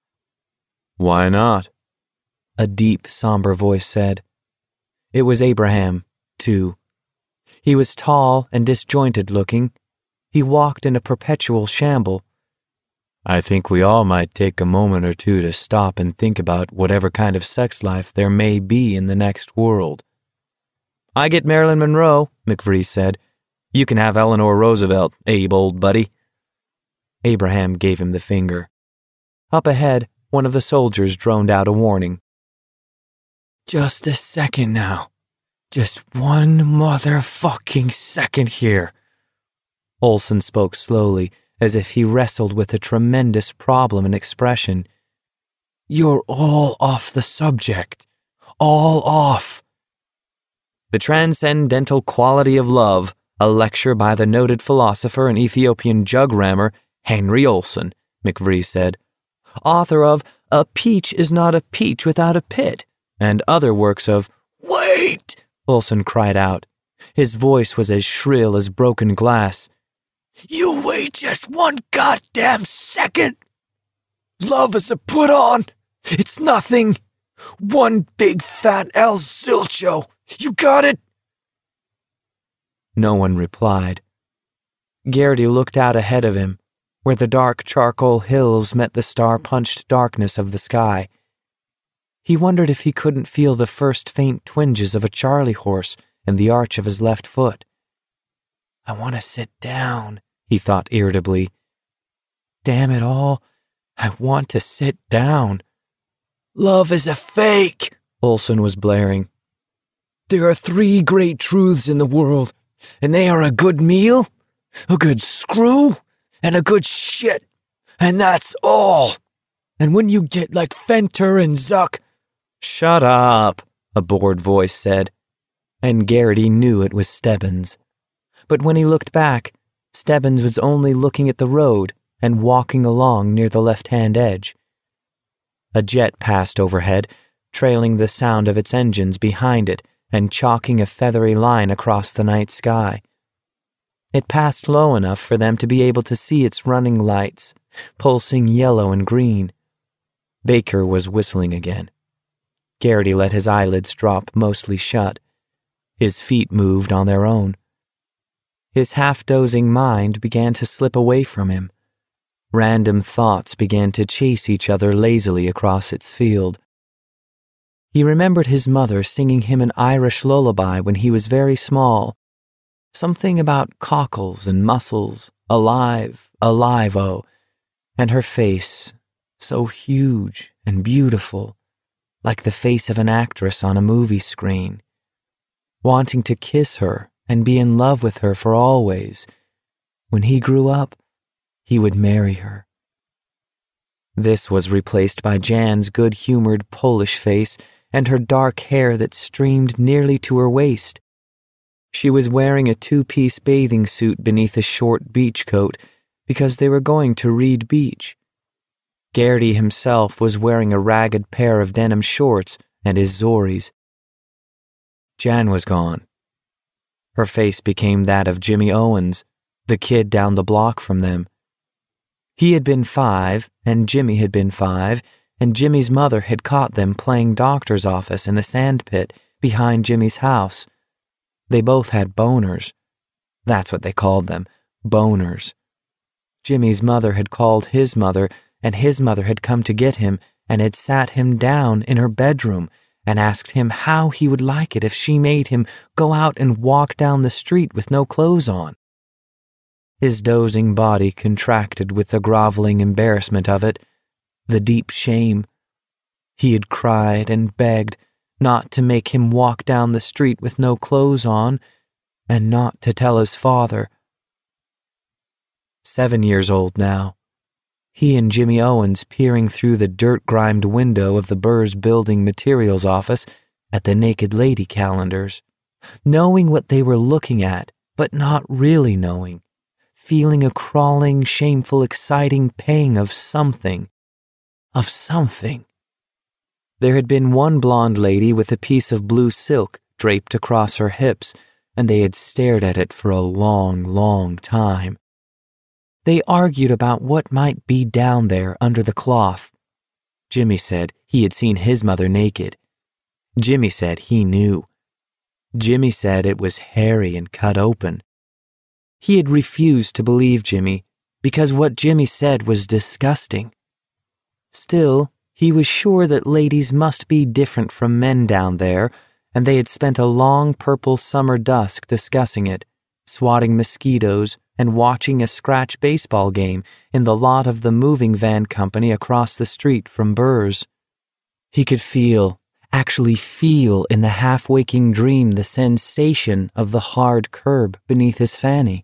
Why not? A deep, somber voice said. It was Abraham, too. He was tall and disjointed looking. He walked in a perpetual shamble. I think we all might take a moment or two to stop and think about whatever kind of sex life there may be in the next world. I get Marilyn Monroe, McVree said. You can have Eleanor Roosevelt, Abe, old buddy. Abraham gave him the finger. Up ahead, one of the soldiers droned out a warning. Just a second now. Just one motherfucking second here. Olson spoke slowly, as if he wrestled with a tremendous problem in expression. You're all off the subject. All off. The Transcendental Quality of Love, a lecture by the noted philosopher and Ethiopian jug-rammer Henry Olson, McVree said, author of A Peach is Not a Peach Without a Pit, and other works of... Wait! Olson cried out. His voice was as shrill as broken glass. You wait just one goddamn second! Love is a put-on. It's nothing. One big fat El Zilcho. You got it? No one replied. Garrity looked out ahead of him, where the dark charcoal hills met the star-punched darkness of the sky. He wondered if he couldn't feel the first faint twinges of a Charlie horse in the arch of his left foot. I want to sit down, he thought irritably. Damn it all, I want to sit down. Love is a fake, Olson was blaring. There are three great truths in the world, and they are a good meal, a good screw, and a good shit. And that's all. And when you get like Fenter and Zuck... Shut up, a bored voice said, and Garrity knew it was Stebbins. But when he looked back, Stebbins was only looking at the road and walking along near the left-hand edge. A jet passed overhead, trailing the sound of its engines behind it and chalking a feathery line across the night sky. It passed low enough for them to be able to see its running lights, pulsing yellow and green. Baker was whistling again. Garrity let his eyelids drop mostly shut. His feet moved on their own. His half-dozing mind began to slip away from him. Random thoughts began to chase each other lazily across its field. He remembered his mother singing him an Irish lullaby when he was very small. Something about cockles and mussels, alive, alive-o, and her face, so huge and beautiful, like the face of an actress on a movie screen, wanting to kiss her and be in love with her for always. When he grew up, he would marry her. This was replaced by Jan's good-humored Polish face and her dark hair that streamed nearly to her waist. She was wearing a two-piece bathing suit beneath a short beach coat because they were going to Reed Beach. Garrity himself was wearing a ragged pair of denim shorts and his Zoris. Jan was gone. Her face became that of Jimmy Owens, the kid down the block from them. He had been five, and Jimmy had been five, and Jimmy's mother had caught them playing doctor's office in the sand pit behind Jimmy's house. They both had boners. That's what they called them, boners. Jimmy's mother had called his mother, and his mother had come to get him and had sat him down in her bedroom and asked him how he would like it if she made him go out and walk down the street with no clothes on. His dozing body contracted with the groveling embarrassment of it, the deep shame. He had cried and begged not to make him walk down the street with no clothes on, and not to tell his father. Seven years old now, he and Jimmy Owens peering through the dirt-grimed window of the Burrs Building Materials office at the Naked Lady calendars, knowing what they were looking at, but not really knowing, feeling a crawling, shameful, exciting pang of something, of something. There had been one blonde lady with a piece of blue silk draped across her hips, and they had stared at it for a long, long time. They argued about what might be down there under the cloth. Jimmy said he had seen his mother naked. Jimmy said he knew. Jimmy said it was hairy and cut open. He had refused to believe Jimmy because what Jimmy said was disgusting. Still, he was sure that ladies must be different from men down there, and they had spent a long purple summer dusk discussing it, swatting mosquitoes and watching a scratch baseball game in the lot of the moving van company across the street from Burr's. He could feel, actually feel in the half-waking dream the sensation of the hard curb beneath his fanny.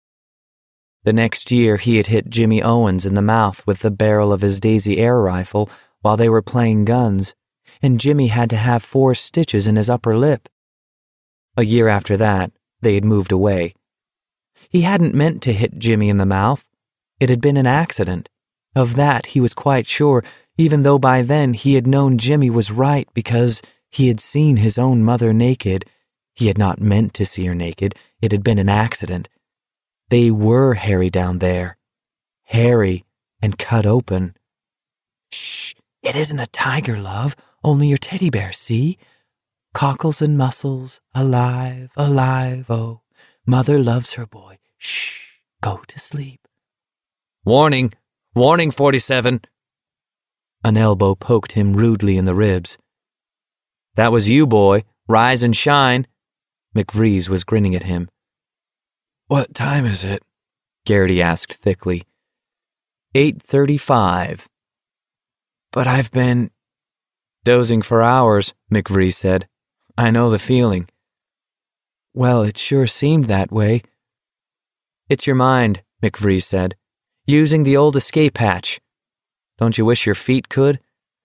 The next year he had hit Jimmy Owens in the mouth with the barrel of his Daisy air rifle while they were playing guns, and Jimmy had to have four stitches in his upper lip. A year after that, they had moved away. He hadn't meant to hit Jimmy in the mouth. It had been an accident. Of that he was quite sure, even though by then he had known Jimmy was right because he had seen his own mother naked. He had not meant to see her naked. It had been an accident. They were hairy down there. Hairy and cut open. Shh, it isn't a tiger, love, only your teddy bear, see? Cockles and muscles, alive, alive, oh. Mother loves her boy. Shh, go to sleep. Warning! Warning, forty-seven! An elbow poked him rudely in the ribs. That was you, boy. Rise and shine. McVrees was grinning at him. What time is it? Garrity asked thickly. Eight thirty-five. But I've been... Dozing for hours, McVrees said. I know the feeling. Well, it sure seemed that way. It's your mind, McVrees said. Using the old escape hatch. Don't you wish your feet could?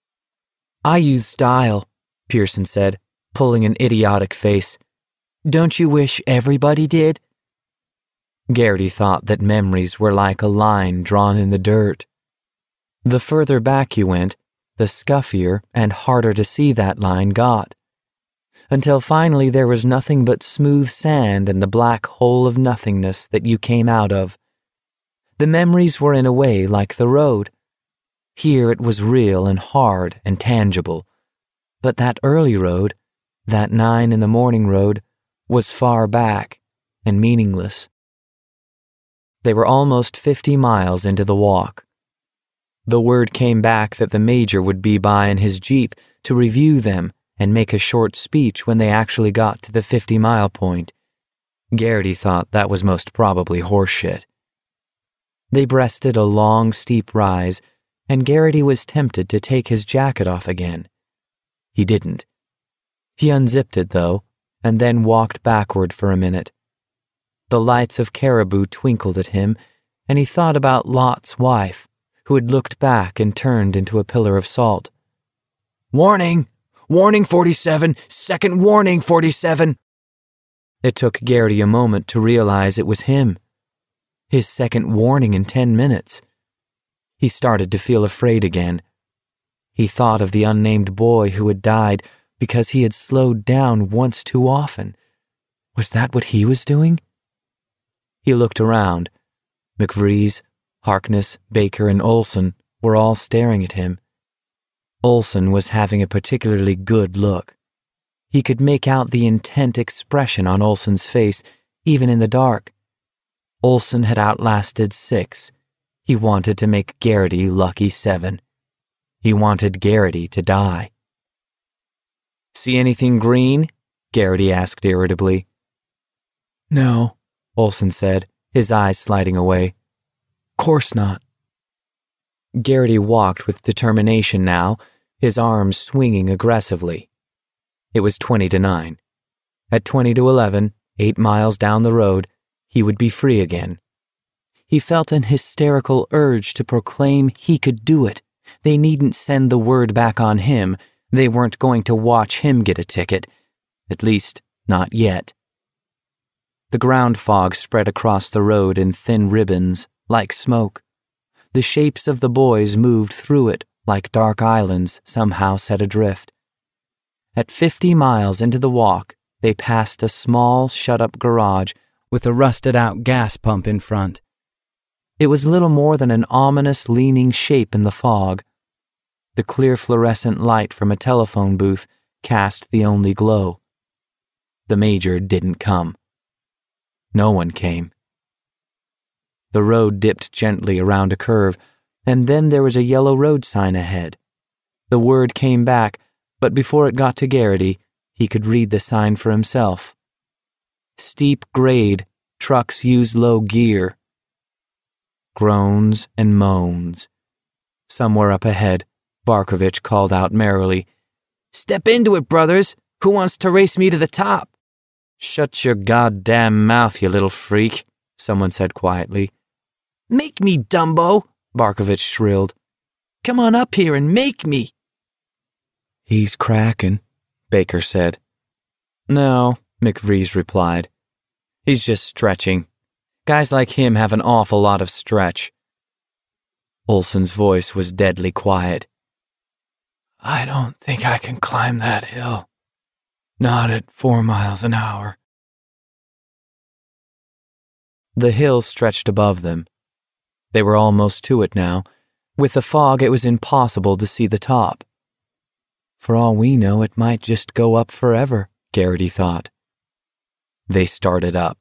I use style, Pearson said, pulling an idiotic face. Don't you wish everybody did? Garrity thought that memories were like a line drawn in the dirt. The further back you went, the scuffier and harder to see that line got, until finally there was nothing but smooth sand and the black hole of nothingness that you came out of. The memories were in a way like the road. Here it was real and hard and tangible, but that early road, that nine in the morning road, was far back and meaningless. They were almost fifty miles into the walk. The word came back that the major would be by in his jeep to review them and make a short speech when they actually got to the fifty-mile point. Garrity thought that was most probably horseshit. They breasted a long, steep rise, and Garrity was tempted to take his jacket off again. He didn't. He unzipped it, though, and then walked backward for a minute. The lights of Caribou twinkled at him, and he thought about Lot's wife, who had looked back and turned into a pillar of salt. Warning! Warning, forty-seven! Second warning, forty-seven! It took Garrity a moment to realize it was him. His second warning in ten minutes. He started to feel afraid again. He thought of the unnamed boy who had died because he had slowed down once too often. Was that what he was doing? He looked around. McVrees, Harkness, Baker, and Olson were all staring at him. Olson was having a particularly good look. He could make out the intent expression on Olson's face, even in the dark. Olson had outlasted six. He wanted to make Garrity lucky seven. He wanted Garrity to die. See anything green? Garrity asked irritably. No, Olson said, his eyes sliding away. Course not. Garrity walked with determination now, his arms swinging aggressively. It was twenty to nine. At twenty to eleven, eight miles down the road, he would be free again. He felt an hysterical urge to proclaim he could do it. They needn't send the word back on him. They weren't going to watch him get a ticket. At least, not yet. The ground fog spread across the road in thin ribbons, like smoke. The shapes of the boys moved through it like dark islands somehow set adrift. At fifty miles into the walk, they passed a small, shut-up garage with a rusted-out gas pump in front. It was little more than an ominous leaning shape in the fog. The clear fluorescent light from a telephone booth cast the only glow. The major didn't come. No one came. The road dipped gently around a curve, and then there was a yellow road sign ahead. The word came back, but before it got to Garrity, he could read the sign for himself. Steep grade, Trucks use low gear. Groans and moans. Somewhere up ahead, Barkovich called out merrily, "Step into it, brothers! Who wants to race me to the top?" "Shut your goddamn mouth, you little freak," someone said quietly. "Make me, Dumbo!" Barkovich shrilled. "Come on up here and make me!" "He's cracking," Baker said. "No," McVries replied. "He's just stretching. Guys like him have an awful lot of stretch." Olson's voice was deadly quiet. "I don't think I can climb that hill. Not at four miles an hour." The hill stretched above them. They were almost to it now. With the fog, it was impossible to see the top. For all we know, it might just go up forever, Garrity thought. They started up.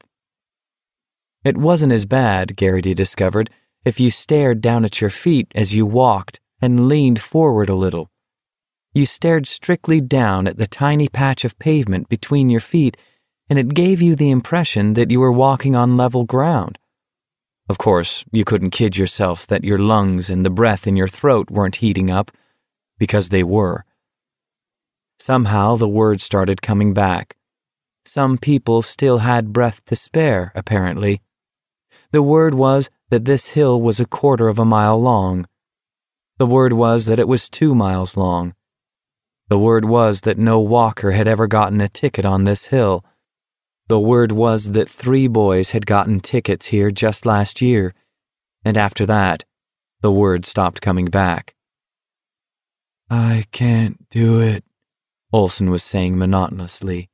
It wasn't as bad, Garrity discovered, if you stared down at your feet as you walked and leaned forward a little. You stared strictly down at the tiny patch of pavement between your feet, and it gave you the impression that you were walking on level ground. Of course, you couldn't kid yourself that your lungs and the breath in your throat weren't heating up, because they were. Somehow the words started coming back. Some people still had breath to spare, apparently. The word was that this hill was a quarter of a mile long. The word was that it was two miles long. The word was that no walker had ever gotten a ticket on this hill. The word was that three boys had gotten tickets here just last year, and after that, the word stopped coming back. "I can't do it," Olson was saying monotonously.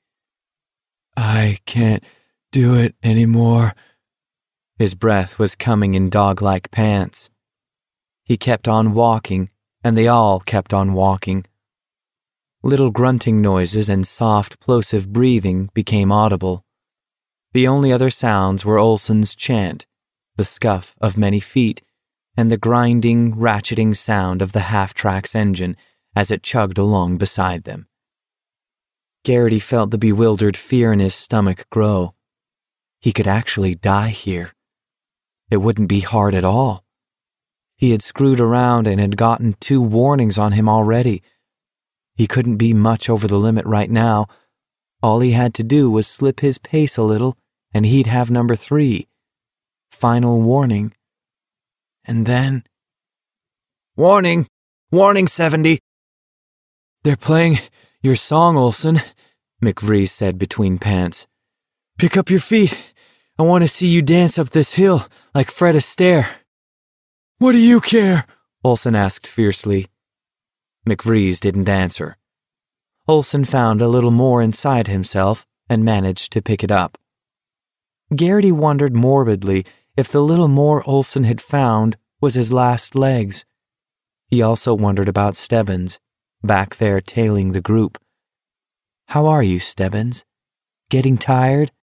"I can't do it anymore." His breath was coming in dog-like pants. He kept on walking, and they all kept on walking. Little grunting noises and soft, plosive breathing became audible. The only other sounds were Olson's chant, the scuff of many feet, and the grinding, ratcheting sound of the half-track's engine as it chugged along beside them. Garrity felt the bewildered fear in his stomach grow. He could actually die here. It wouldn't be hard at all. He had screwed around and had gotten two warnings on him already. He couldn't be much over the limit right now. All he had to do was slip his pace a little, and he'd have number three. Final warning. And then... "Warning! Warning, seventy!" "They're playing your song, Olson," McVries said between pants. "Pick up your feet. I want to see you dance up this hill like Fred Astaire." "What do you care?" Olson asked fiercely. McVries didn't answer. Olson found a little more inside himself and managed to pick it up. Garrity wondered morbidly if the little more Olson had found was his last legs. He also wondered about Stebbins, back there tailing the group. "How are you, Stebbins? Getting tired?"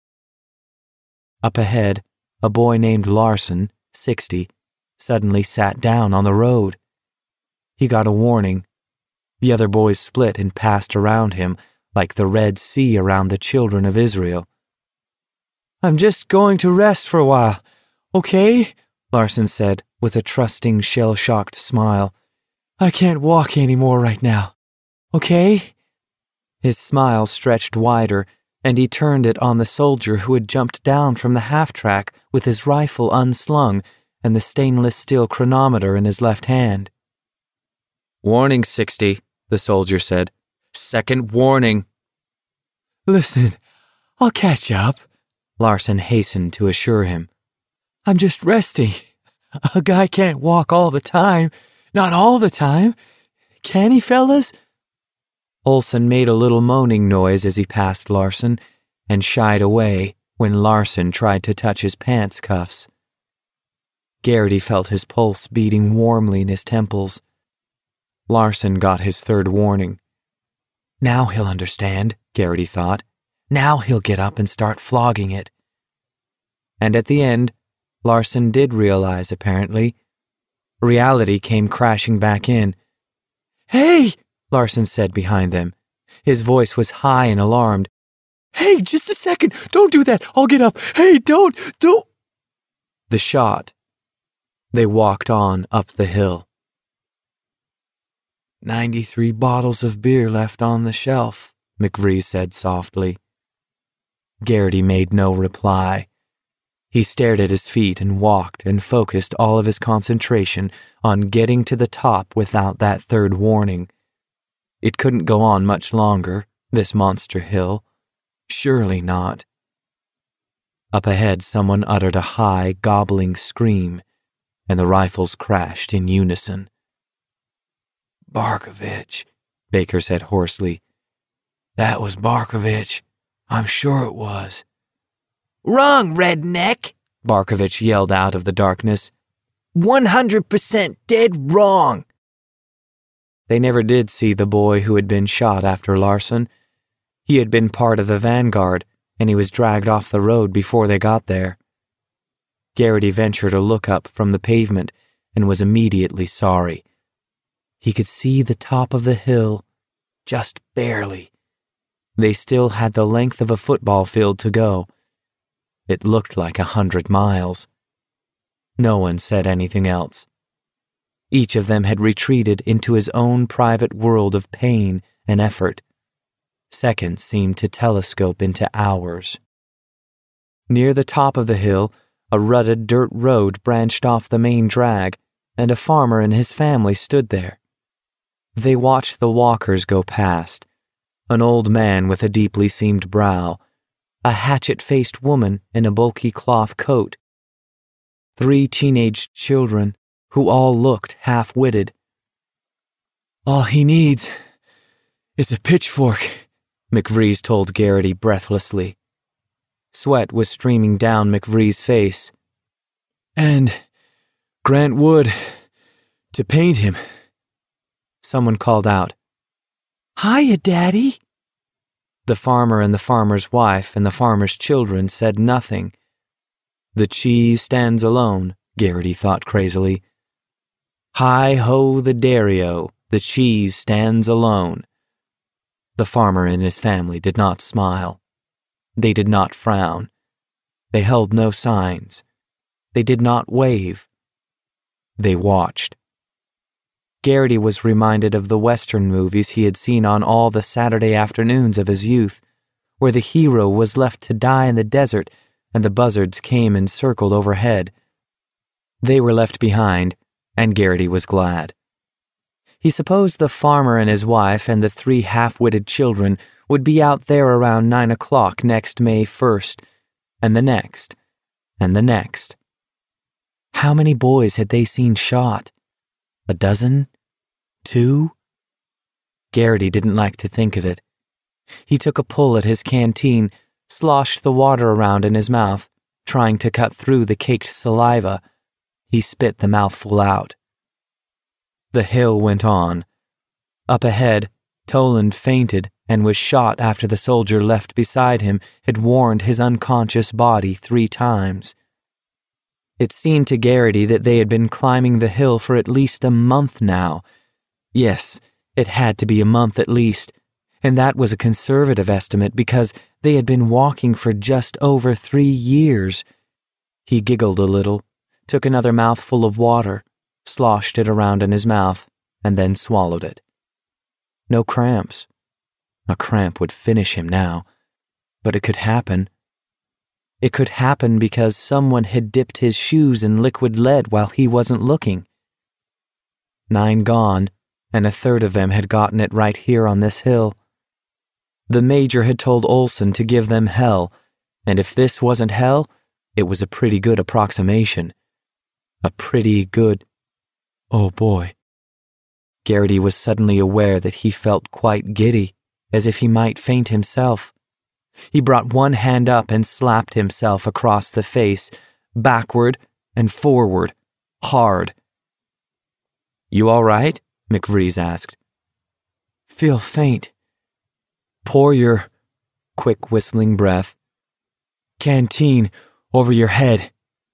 Up ahead, a boy named Larson, sixty, suddenly sat down on the road. He got a warning. The other boys split and passed around him like the Red Sea around the children of Israel. "I'm just going to rest for a while, okay?" Larson said with a trusting, shell-shocked smile. "I can't walk anymore right now, okay?" His smile stretched wider, and he turned it on the soldier who had jumped down from the half-track with his rifle unslung and the stainless steel chronometer in his left hand. "Warning, sixty," the soldier said. "Second warning." "Listen, I'll catch up," Larson hastened to assure him. "I'm just resting. A guy can't walk all the time. Not all the time. Can he, fellas?" Olson made a little moaning noise as he passed Larson and shied away when Larson tried to touch his pants cuffs. Garrity felt his pulse beating warmly in his temples. Larson got his third warning. Now he'll understand, Garrity thought. Now he'll get up and start flogging it. And at the end, Larson did realize, apparently. Reality came crashing back in. "Hey!" Larson said behind them. His voice was high and alarmed. Hey, just a second. Don't do that. I'll get up. Hey, don't, don't. The shot. They walked on up the hill. Ninety-three bottles of beer left on the shelf, McVrees said softly. Garrity made no reply. He stared at his feet and walked and focused all of his concentration on getting to the top without that third warning. It couldn't go on much longer, this monster hill. Surely not. Up ahead, someone uttered a high, gobbling scream, and the rifles crashed in unison. Barkovich, Baker said hoarsely. That was Barkovich. I'm sure it was. Wrong, redneck, Barkovich yelled out of the darkness. One hundred percent dead wrong. They never did see the boy who had been shot after Larson. He had been part of the vanguard, and he was dragged off the road before they got there. Garrity ventured a look up from the pavement and was immediately sorry. He could see the top of the hill, just barely. They still had the length of a football field to go. It looked like a hundred miles. No one said anything else. Each of them had retreated into his own private world of pain and effort. Seconds seemed to telescope into hours. Near the top of the hill, a rutted dirt road branched off the main drag, and a farmer and his family stood there. They watched the walkers go past, an old man with a deeply seamed brow, a hatchet-faced woman in a bulky cloth coat, three teenage children who all looked half-witted. All he needs is a pitchfork, McVrees told Garrity breathlessly. Sweat was streaming down McVrees' face. And Grant Wood to paint him. Someone called out, Hiya, Daddy. The farmer and the farmer's wife and the farmer's children said nothing. The cheese stands alone, Garrity thought crazily. Hi-ho the dairy-o, the cheese stands alone. The farmer and his family did not smile. They did not frown. They held no signs. They did not wave. They watched. Garrity was reminded of the Western movies he had seen on all the Saturday afternoons of his youth, where the hero was left to die in the desert and the buzzards came and circled overhead. They were left behind, and Garrity was glad. He supposed the farmer and his wife and the three half-witted children would be out there around nine o'clock next May first, and the next, and the next. How many boys had they seen shot? A dozen? Two? Garrity didn't like to think of it. He took a pull at his canteen, sloshed the water around in his mouth, trying to cut through the caked saliva. He spit the mouthful out. The hill went on. Up ahead, Toland fainted and was shot after the soldier left beside him had warned his unconscious body three times. It seemed to Garrity that they had been climbing the hill for at least a month now. Yes, it had to be a month at least, and that was a conservative estimate because they had been walking for just over three years. He giggled a little, took another mouthful of water, sloshed it around in his mouth, and then swallowed it. No cramps. A cramp would finish him now, but it could happen. It could happen because someone had dipped his shoes in liquid lead while he wasn't looking. Nine gone, and a third of them had gotten it right here on this hill. The major had told Olson to give them hell, and if this wasn't hell, it was a pretty good approximation. A pretty good... Oh boy. Garrity was suddenly aware that he felt quite giddy, as if he might faint himself. He brought one hand up and slapped himself across the face, backward and forward, hard. You all right? McVrees asked. Feel faint. Pour your, quick whistling breath, canteen over your head.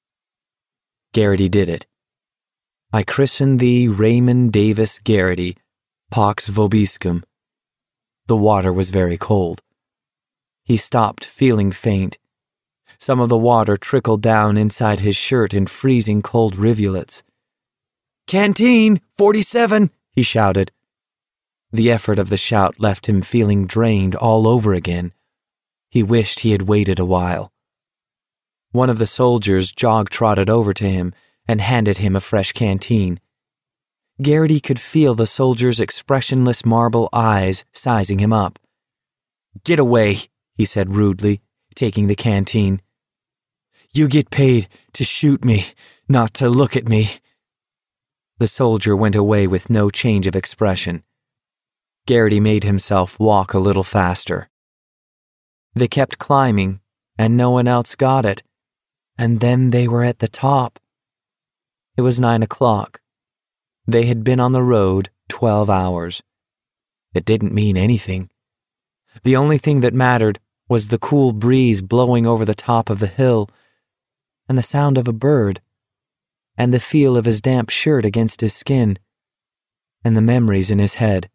Garrity did it. I christen thee Raymond Davis Garrity, Pax Vobiscum. The water was very cold. He stopped, feeling faint. Some of the water trickled down inside his shirt in freezing cold rivulets. "Canteen, forty-seven!" he shouted. The effort of the shout left him feeling drained all over again. He wished he had waited a while. One of the soldiers jog-trotted over to him and handed him a fresh canteen. Garrity could feel the soldier's expressionless marble eyes sizing him up. "Get away," he said rudely, taking the canteen. "You get paid to shoot me, not to look at me." The soldier went away with no change of expression. Garrity made himself walk a little faster. They kept climbing, and no one else got it. And then they were at the top. It was nine o'clock. They had been on the road twelve hours. It didn't mean anything. The only thing that mattered was the cool breeze blowing over the top of the hill, and the sound of a bird, and the feel of his damp shirt against his skin, and the memories in his head.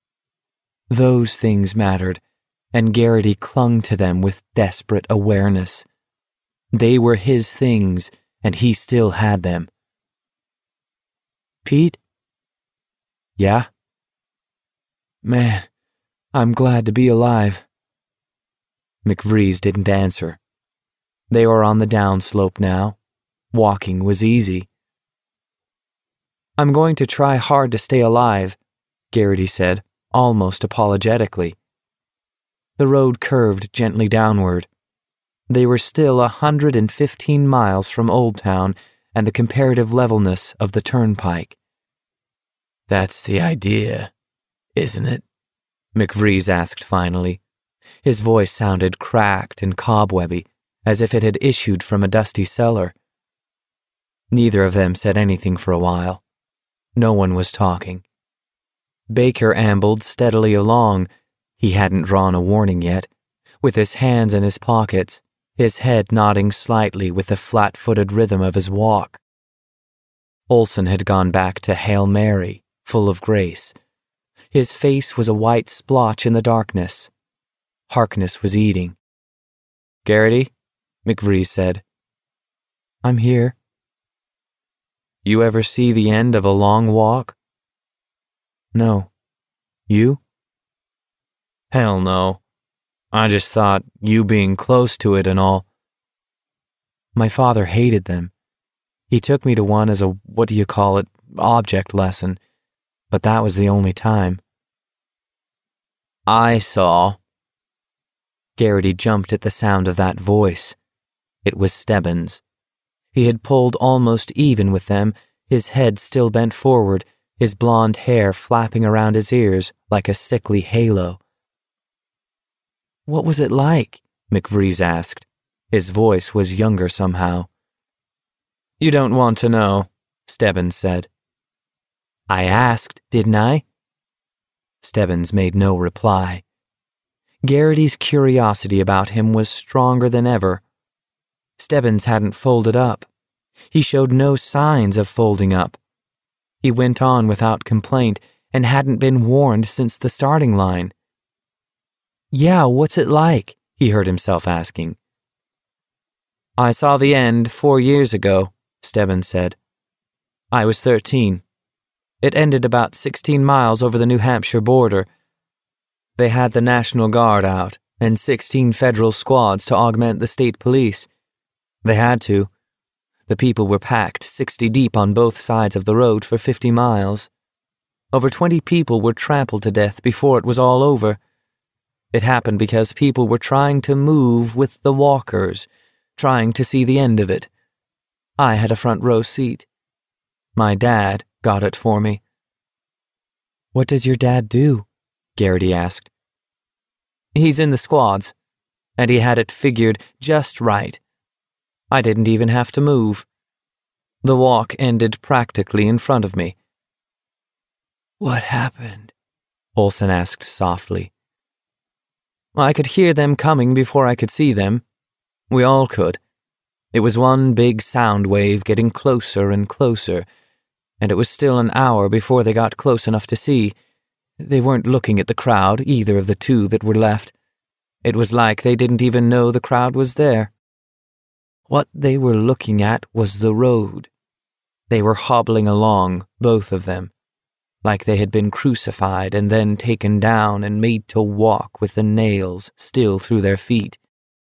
Those things mattered, and Garrity clung to them with desperate awareness. They were his things, and he still had them. "Pete?" "Yeah?" "Man, I'm glad to be alive." McVries didn't answer. They were on the downslope now. Walking was easy. "I'm going to try hard to stay alive," Garrity said, almost apologetically. The road curved gently downward. They were still a hundred and fifteen miles from Old Town and the comparative levelness of the turnpike. "That's the idea, isn't it?" McVries asked finally. His voice sounded cracked and cobwebby, as if it had issued from a dusty cellar. Neither of them said anything for a while. No one was talking. Baker ambled steadily along. He hadn't drawn a warning yet, with his hands in his pockets, his head nodding slightly with the flat-footed rhythm of his walk. Olson had gone back to Hail Mary, full of grace. His face was a white splotch in the darkness. Harkness was eating. "Garrity?" McVries said. "I'm here." "You ever see the end of a long walk?" "No. You?" "Hell no. I just thought, you being close to it and all." "My father hated them. He took me to one as a, what do you call it, object lesson, but that was the only time." "I saw." Garrity jumped at the sound of that voice. It was Stebbins. He had pulled almost even with them, his head still bent forward, his blonde hair flapping around his ears like a sickly halo. "What was it like?" McVries asked. His voice was younger somehow. "You don't want to know," Stebbins said. "I asked, didn't I?" Stebbins made no reply. Garrity's curiosity about him was stronger than ever. Stebbins hadn't folded up. He showed no signs of folding up. He went on without complaint and hadn't been warned since the starting line. "Yeah, what's it like?" he heard himself asking. "I saw the end four years ago," Stebbins said. "I was thirteen. It ended about sixteen miles over the New Hampshire border. They had the National Guard out and sixteen federal squads to augment the state police. They had to. The people were packed sixty deep on both sides of the road for fifty miles. Over twenty people were trampled to death before it was all over. It happened because people were trying to move with the walkers, trying to see the end of it. I had a front row seat. My dad got it for me." "What does your dad do?" Garrity asked. "He's in the squads, and he had it figured just right. I didn't even have to move. The walk ended practically in front of me." "What happened?" Olson asked softly. "I could hear them coming before I could see them. We all could. It was one big sound wave getting closer and closer, and it was still an hour before they got close enough to see. They weren't looking at the crowd, either of the two that were left. It was like they didn't even know the crowd was there. What they were looking at was the road. They were hobbling along, both of them, like they had been crucified and then taken down and made to walk with the nails still through their feet.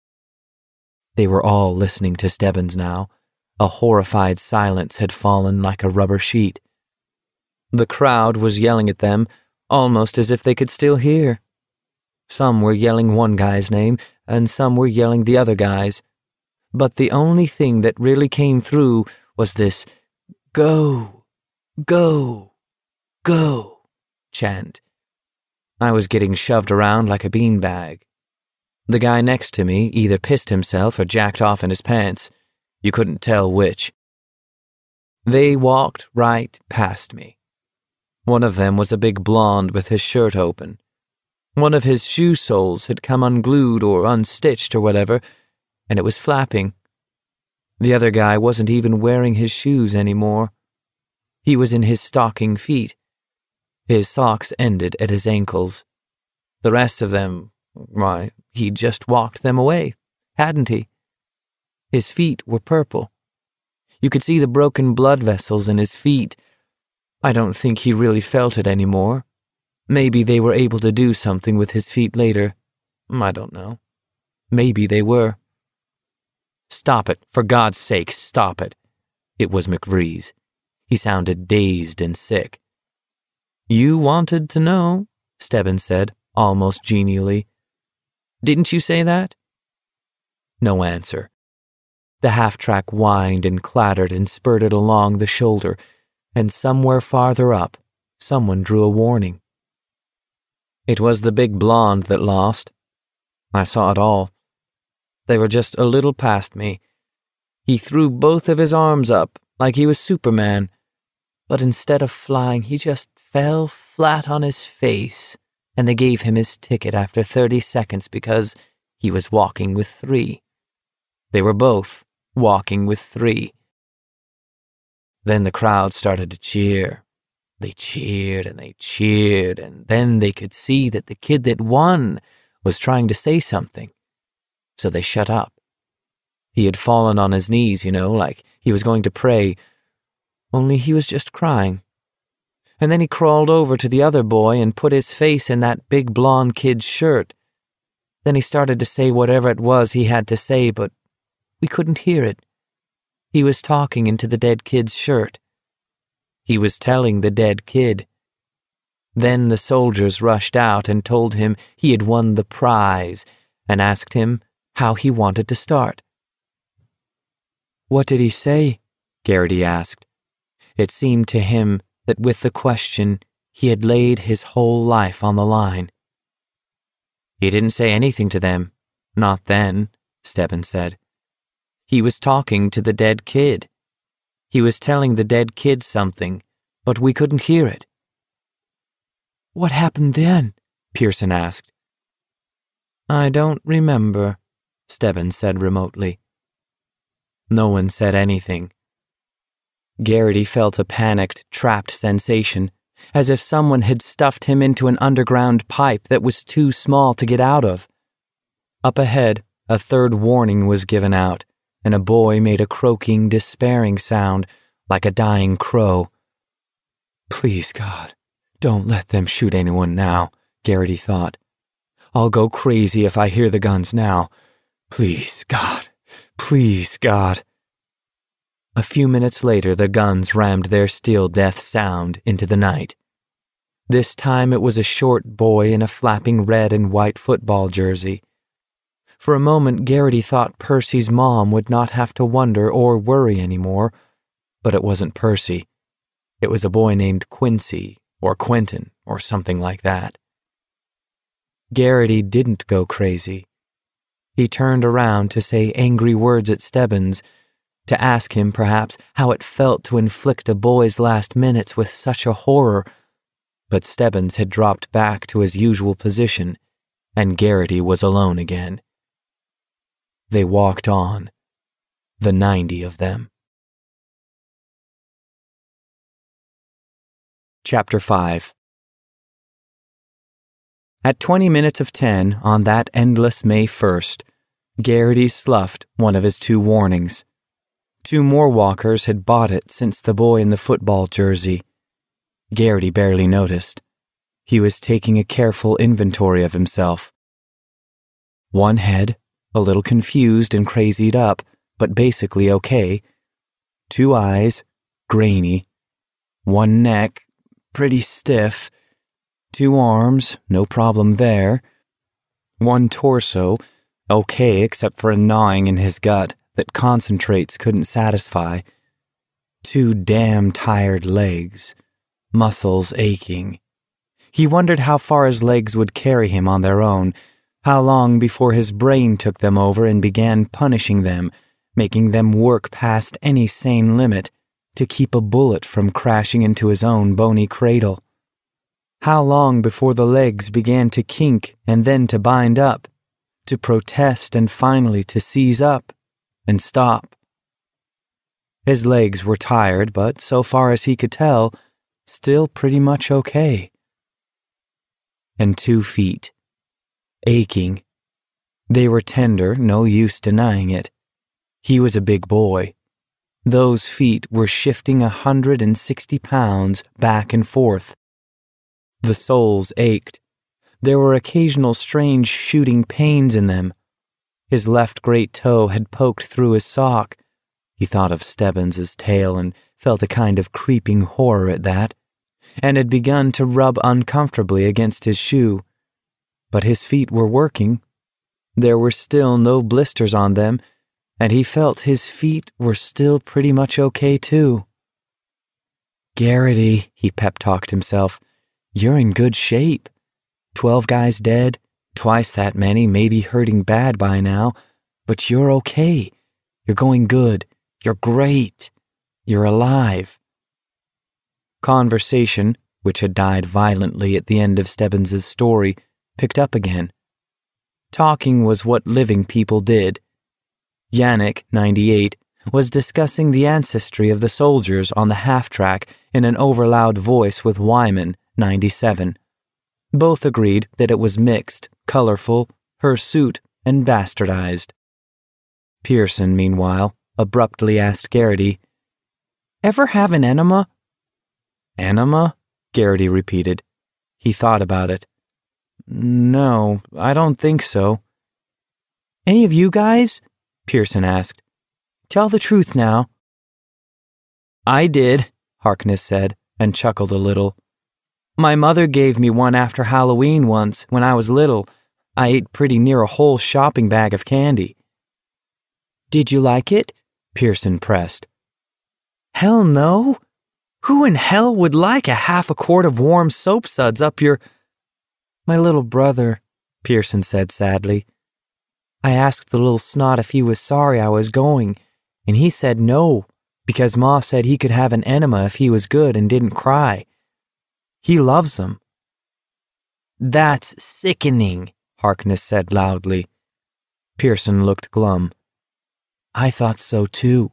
They were all listening to Stebbins now. A horrified silence had fallen like a rubber sheet. The crowd was yelling at them, almost as if they could still hear. Some were yelling one guy's name, and some were yelling the other guy's. But the only thing that really came through was this "Go, go, go" chant. I was getting shoved around like a beanbag. The guy next to me either pissed himself or jacked off in his pants. You couldn't tell which. They walked right past me. One of them was a big blonde with his shirt open. One of his shoe soles had come unglued or unstitched or whatever, and it was flapping. The other guy wasn't even wearing his shoes anymore. He was in his stocking feet. His socks ended at his ankles. The rest of them, why, he'd just walked them away, hadn't he? His feet were purple. You could see the broken blood vessels in his feet. I don't think he really felt it anymore. Maybe they were able to do something with his feet later. I don't know. Maybe they were. "Stop it, for God's sake, stop it." It was McVrees. He sounded dazed and sick. "You wanted to know," Stebbins said, almost genially. "Didn't you say that?" No answer. The half-track whined and clattered and spurted along the shoulder, and somewhere farther up, someone drew a warning. It was the big blonde that lost. I saw it all. They were just a little past me. He threw both of his arms up like he was Superman, but instead of flying, he just fell flat on his face, and they gave him his ticket after thirty seconds because he was walking with three. They were both walking with three. Then the crowd started to cheer. They cheered and they cheered, and then they could see that the kid that won was trying to say something. So they shut up. He had fallen on his knees, you know, like he was going to pray, only he was just crying. And then he crawled over to the other boy and put his face in that big blonde kid's shirt. Then he started to say whatever it was he had to say, but we couldn't hear it. He was talking into the dead kid's shirt. He was telling the dead kid. Then the soldiers rushed out and told him he had won the prize and asked him how he wanted to start. "What did he say?" Garrity asked. It seemed to him that with the question, he had laid his whole life on the line. "He didn't say anything to them. Not then," Stebbins said. "He was talking to the dead kid. He was telling the dead kid something, but we couldn't hear it." "What happened then?" Pearson asked. "I don't remember," Stebbins said remotely. No one said anything. Garrity felt a panicked, trapped sensation, as if someone had stuffed him into an underground pipe that was too small to get out of. Up ahead, a third warning was given out, and a boy made a croaking, despairing sound, like a dying crow. "Please, God, don't let them shoot anyone now," Garrity thought. "I'll go crazy if I hear the guns now. Please, God, please, God." A few minutes later, the guns rammed their steel death sound into the night. This time it was a short boy in a flapping red and white football jersey. For a moment, Garrity thought Percy's mom would not have to wonder or worry anymore, but it wasn't Percy. It was a boy named Quincy, or Quentin, or something like that. Garrity didn't go crazy. He turned around to say angry words at Stebbins, to ask him, perhaps, how it felt to inflict a boy's last minutes with such a horror, but Stebbins had dropped back to his usual position, and Garrity was alone again. They walked on, the ninety of them. Chapter five. At twenty minutes of ten on that endless May first, Garrity sloughed one of his two warnings. Two more walkers had bought it since the boy in the football jersey. Garrity barely noticed. He was taking a careful inventory of himself. One head, a little confused and crazied up, but basically okay. Two eyes, grainy. One neck, pretty stiff. Two arms, no problem there. One torso, okay except for a gnawing in his gut that concentrates couldn't satisfy. Two damn tired legs, muscles aching. He wondered how far his legs would carry him on their own, how long before his brain took them over and began punishing them, making them work past any sane limit to keep a bullet from crashing into his own bony cradle. How long before the legs began to kink and then to bind up, to protest and finally to seize up and stop. His legs were tired, but so far as he could tell, still pretty much okay. And two feet. Aching. They were tender, no use denying it. He was a big boy. Those feet were shifting a hundred and sixty pounds back and forth. The soles ached. There were occasional strange shooting pains in them. His left great toe had poked through his sock. He thought of Stebbins' tail and felt a kind of creeping horror at that, and had begun to rub uncomfortably against his shoe. But his feet were working. There were still no blisters on them, and he felt his feet were still pretty much okay too. Garrity, he pep-talked himself, you're in good shape. Twelve guys dead, twice that many, maybe hurting bad by now, but you're okay. You're going good. You're great. You're alive. Conversation, which had died violently at the end of Stebbins' story, picked up again. Talking was what living people did. Yannick, ninety-eight, was discussing the ancestry of the soldiers on the half-track in an overloud voice with Wyman, ninety-seven. Both agreed that it was mixed, colorful, hirsute, and bastardized. Pearson, meanwhile, abruptly asked Garrity, "Ever have an enema?" "Enema?" Garrity repeated. He thought about it. "No, I don't think so." "Any of you guys?" Pearson asked. "Tell the truth now." "I did," Harkness said, and chuckled a little. "My mother gave me one after Halloween once, when I was little. I ate pretty near a whole shopping bag of candy." "Did you like it?" Pearson pressed. "Hell no. Who in hell would like a half a quart of warm soap suds up your—" "My little brother," Pearson said sadly. "I asked the little snot if he was sorry I was going, and he said no, because Ma said he could have an enema if he was good and didn't cry. He loves them." "That's sickening," Harkness said loudly. Pearson looked glum. "I thought so too."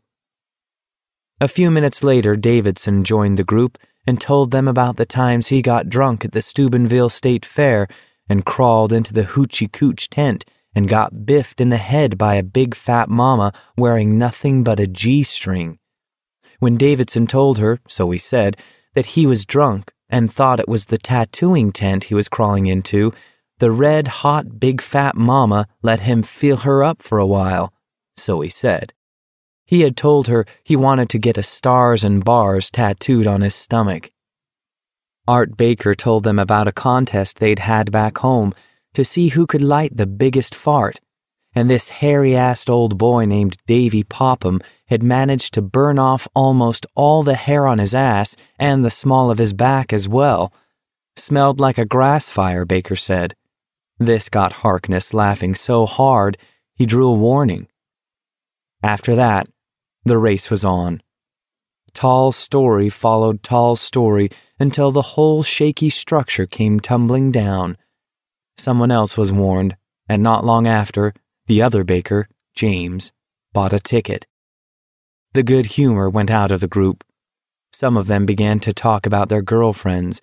A few minutes later, Davidson joined the group and told them about the times he got drunk at the Steubenville State Fair and crawled into the Hoochie Cooch tent and got biffed in the head by a big fat mama wearing nothing but a G-string. When Davidson told her, so he said, that he was drunk and thought it was the tattooing tent he was crawling into, the red-hot big fat mama let him feel her up for a while, so he said. He had told her he wanted to get a stars and bars tattooed on his stomach. Art Baker told them about a contest they'd had back home to see who could light the biggest fart, and this hairy-assed old boy named Davy Popham had managed to burn off almost all the hair on his ass and the small of his back as well. Smelled like a grass fire, Baker said. This got Harkness laughing so hard he drew a warning. After that, the race was on. Tall story followed tall story until the whole shaky structure came tumbling down. Someone else was warned, and not long after, the other Baker, James, bought a ticket. The good humor went out of the group. Some of them began to talk about their girlfriends,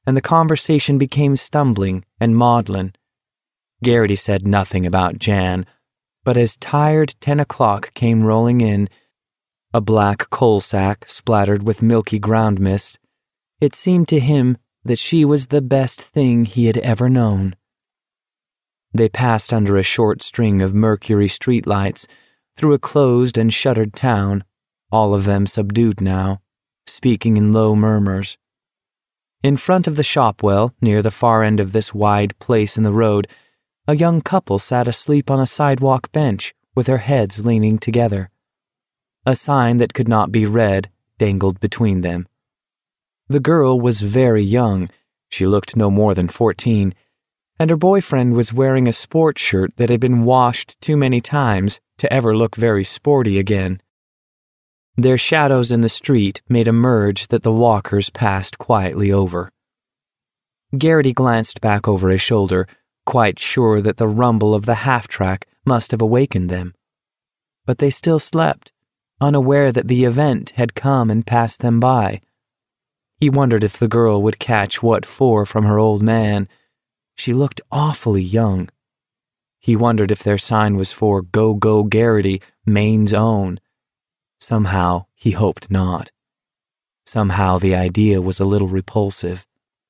and the conversation became stumbling and maudlin. Garrity said nothing about Jan, but as tired ten o'clock came rolling in, a black coal sack splattered with milky ground mist, it seemed to him that she was the best thing he had ever known. They passed under a short string of Mercury streetlights, through a closed and shuttered town, all of them subdued now, speaking in low murmurs. In front of the Shopwell, near the far end of this wide place in the road, a young couple sat asleep on a sidewalk bench with their heads leaning together. A sign that could not be read dangled between them. The girl was very young, she looked no more than fourteen, and her boyfriend was wearing a sports shirt that had been washed too many times to ever look very sporty again. Their shadows in the street made a merge that the walkers passed quietly over. Garrity glanced back over his shoulder, quite sure that the rumble of the half-track must have awakened them. But they still slept, unaware that the event had come and passed them by. He wondered if the girl would catch what for from her old man. She looked awfully young. He wondered if their sign was for Go Go Garrity, Maine's own. Somehow he hoped not. Somehow the idea was a little repulsive.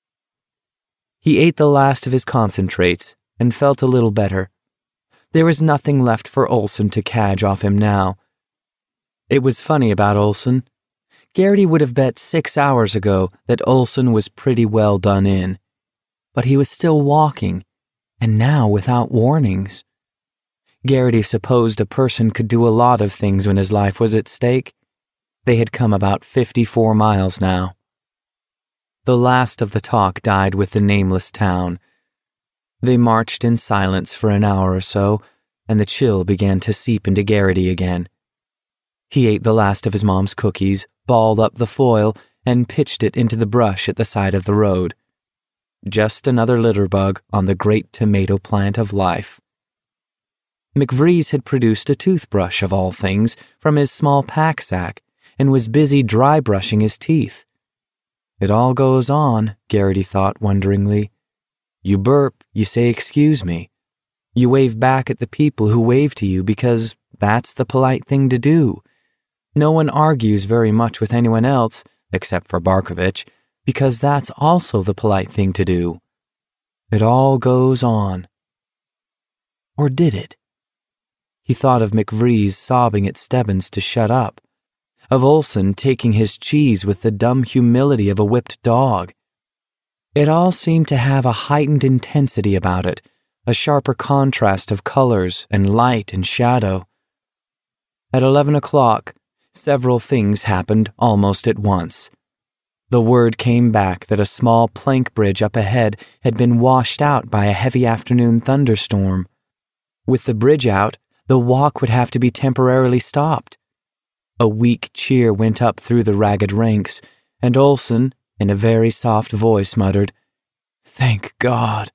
He ate the last of his concentrates and felt a little better. There was nothing left for Olson to cadge off him now. It was funny about Olson. Garrity would have bet six hours ago that Olson was pretty well done in. But he was still walking, and now without warnings. Garrity supposed a person could do a lot of things when his life was at stake. They had come about fifty-four miles now. The last of the talk died with the nameless town. They marched in silence for an hour or so, and the chill began to seep into Garrity again. He ate the last of his mom's cookies, balled up the foil, and pitched it into the brush at the side of the road. Just another litter bug on the great tomato plant of life. McVries had produced a toothbrush, of all things, from his small pack sack, and was busy dry brushing his teeth. It all goes on, Garrity thought wonderingly. You burp, you say excuse me. You wave back at the people who wave to you because that's the polite thing to do. No one argues very much with anyone else, except for Barkovich, because that's also the polite thing to do. It all goes on. Or did it? He thought of McVries sobbing at Stebbins to shut up, of Olson taking his cheese with the dumb humility of a whipped dog. It all seemed to have a heightened intensity about it, a sharper contrast of colors and light and shadow. At eleven o'clock, several things happened almost at once. The word came back that a small plank bridge up ahead had been washed out by a heavy afternoon thunderstorm. With the bridge out, the walk would have to be temporarily stopped. A weak cheer went up through the ragged ranks, and Olson, in a very soft voice, muttered, "Thank God."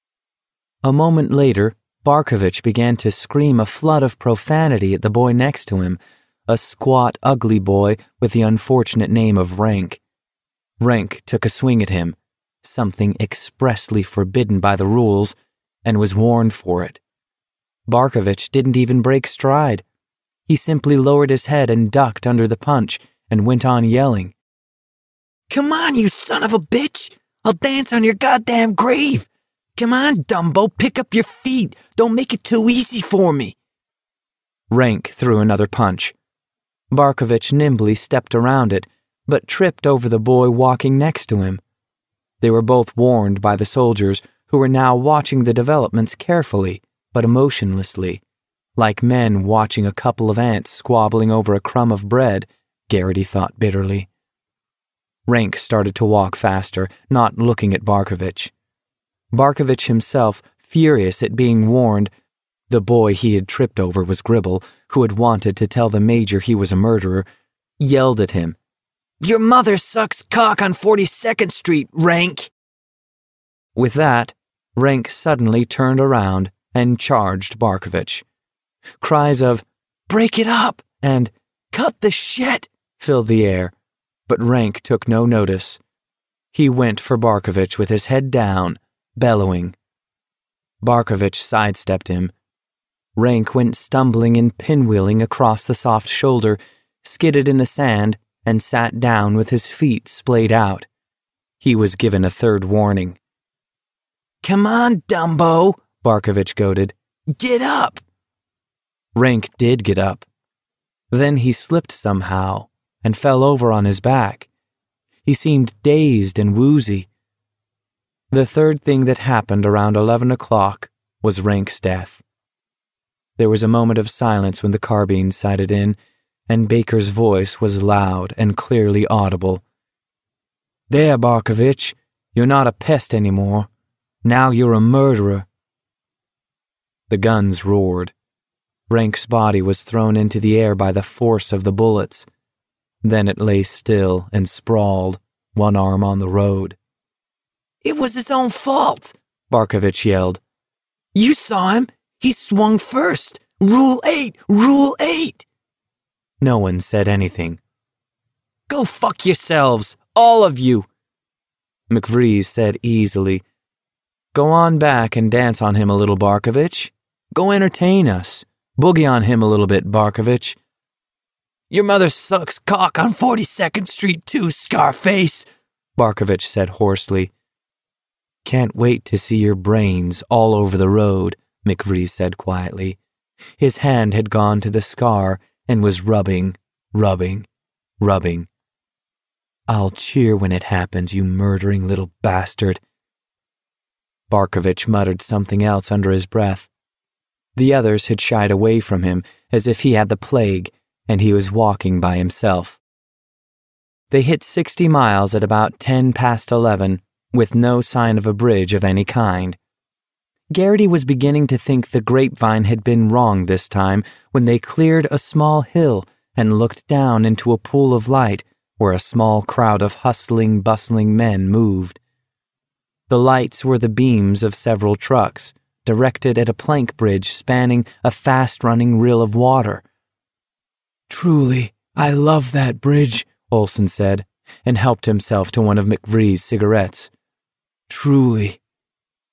A moment later, Barkovich began to scream a flood of profanity at the boy next to him, a squat, ugly boy with the unfortunate name of Rank. Rank took a swing at him, something expressly forbidden by the rules, and was warned for it. Barkovich didn't even break stride. He simply lowered his head and ducked under the punch and went on yelling. "Come on, you son of a bitch! I'll dance on your goddamn grave! Come on, Dumbo, pick up your feet! Don't make it too easy for me!" Rank threw another punch. Barkovich nimbly stepped around it, but tripped over the boy walking next to him. They were both warned by the soldiers, who were now watching the developments carefully, but emotionlessly, like men watching a couple of ants squabbling over a crumb of bread, Garrity thought bitterly. Rank started to walk faster, not looking at Barkovich. Barkovich himself, furious at being warned, the boy he had tripped over was Gribble, who had wanted to tell the major he was a murderer, yelled at him. "Your mother sucks cock on forty-second Street, Rank!" With that, Rank suddenly turned around and charged Barkovich. Cries of, "Break it up!" and "Cut the shit!" filled the air, but Rank took no notice. He went for Barkovich with his head down, bellowing. Barkovich sidestepped him. Rank went stumbling and pinwheeling across the soft shoulder, skidded in the sand, and sat down with his feet splayed out. He was given a third warning. "Come on, Dumbo," Barkovich goaded. "Get up!" Rank did get up. Then he slipped somehow and fell over on his back. He seemed dazed and woozy. The third thing that happened around eleven o'clock was Rank's death. There was a moment of silence when the carbine sighted in, and Baker's voice was loud and clearly audible. "There, Barkovich, you're not a pest anymore. Now you're a murderer." The guns roared. Rank's body was thrown into the air by the force of the bullets. Then it lay still and sprawled, one arm on the road. "It was his own fault," Barkovich yelled. "You saw him. He swung first. Rule eight! Rule eight!" No one said anything. "Go fuck yourselves, all of you," McVries said easily. "Go on back and dance on him a little, Barkovich. Go entertain us. Boogie on him a little bit, Barkovich." "Your mother sucks cock on forty-second Street too, Scarface," Barkovich said hoarsely. "Can't wait to see your brains all over the road," McVries said quietly. His hand had gone to the scar and was rubbing, rubbing, rubbing. "I'll cheer when it happens, you murdering little bastard." Barkovich muttered something else under his breath. The others had shied away from him as if he had the plague and he was walking by himself. They hit sixty miles at about ten past eleven, with no sign of a bridge of any kind. Garrity was beginning to think the grapevine had been wrong this time when they cleared a small hill and looked down into a pool of light where a small crowd of hustling, bustling men moved. The lights were the beams of several trucks, directed at a plank bridge spanning a fast-running rill of water. "Truly, I love that bridge," Olson said, and helped himself to one of McVries' cigarettes. "Truly."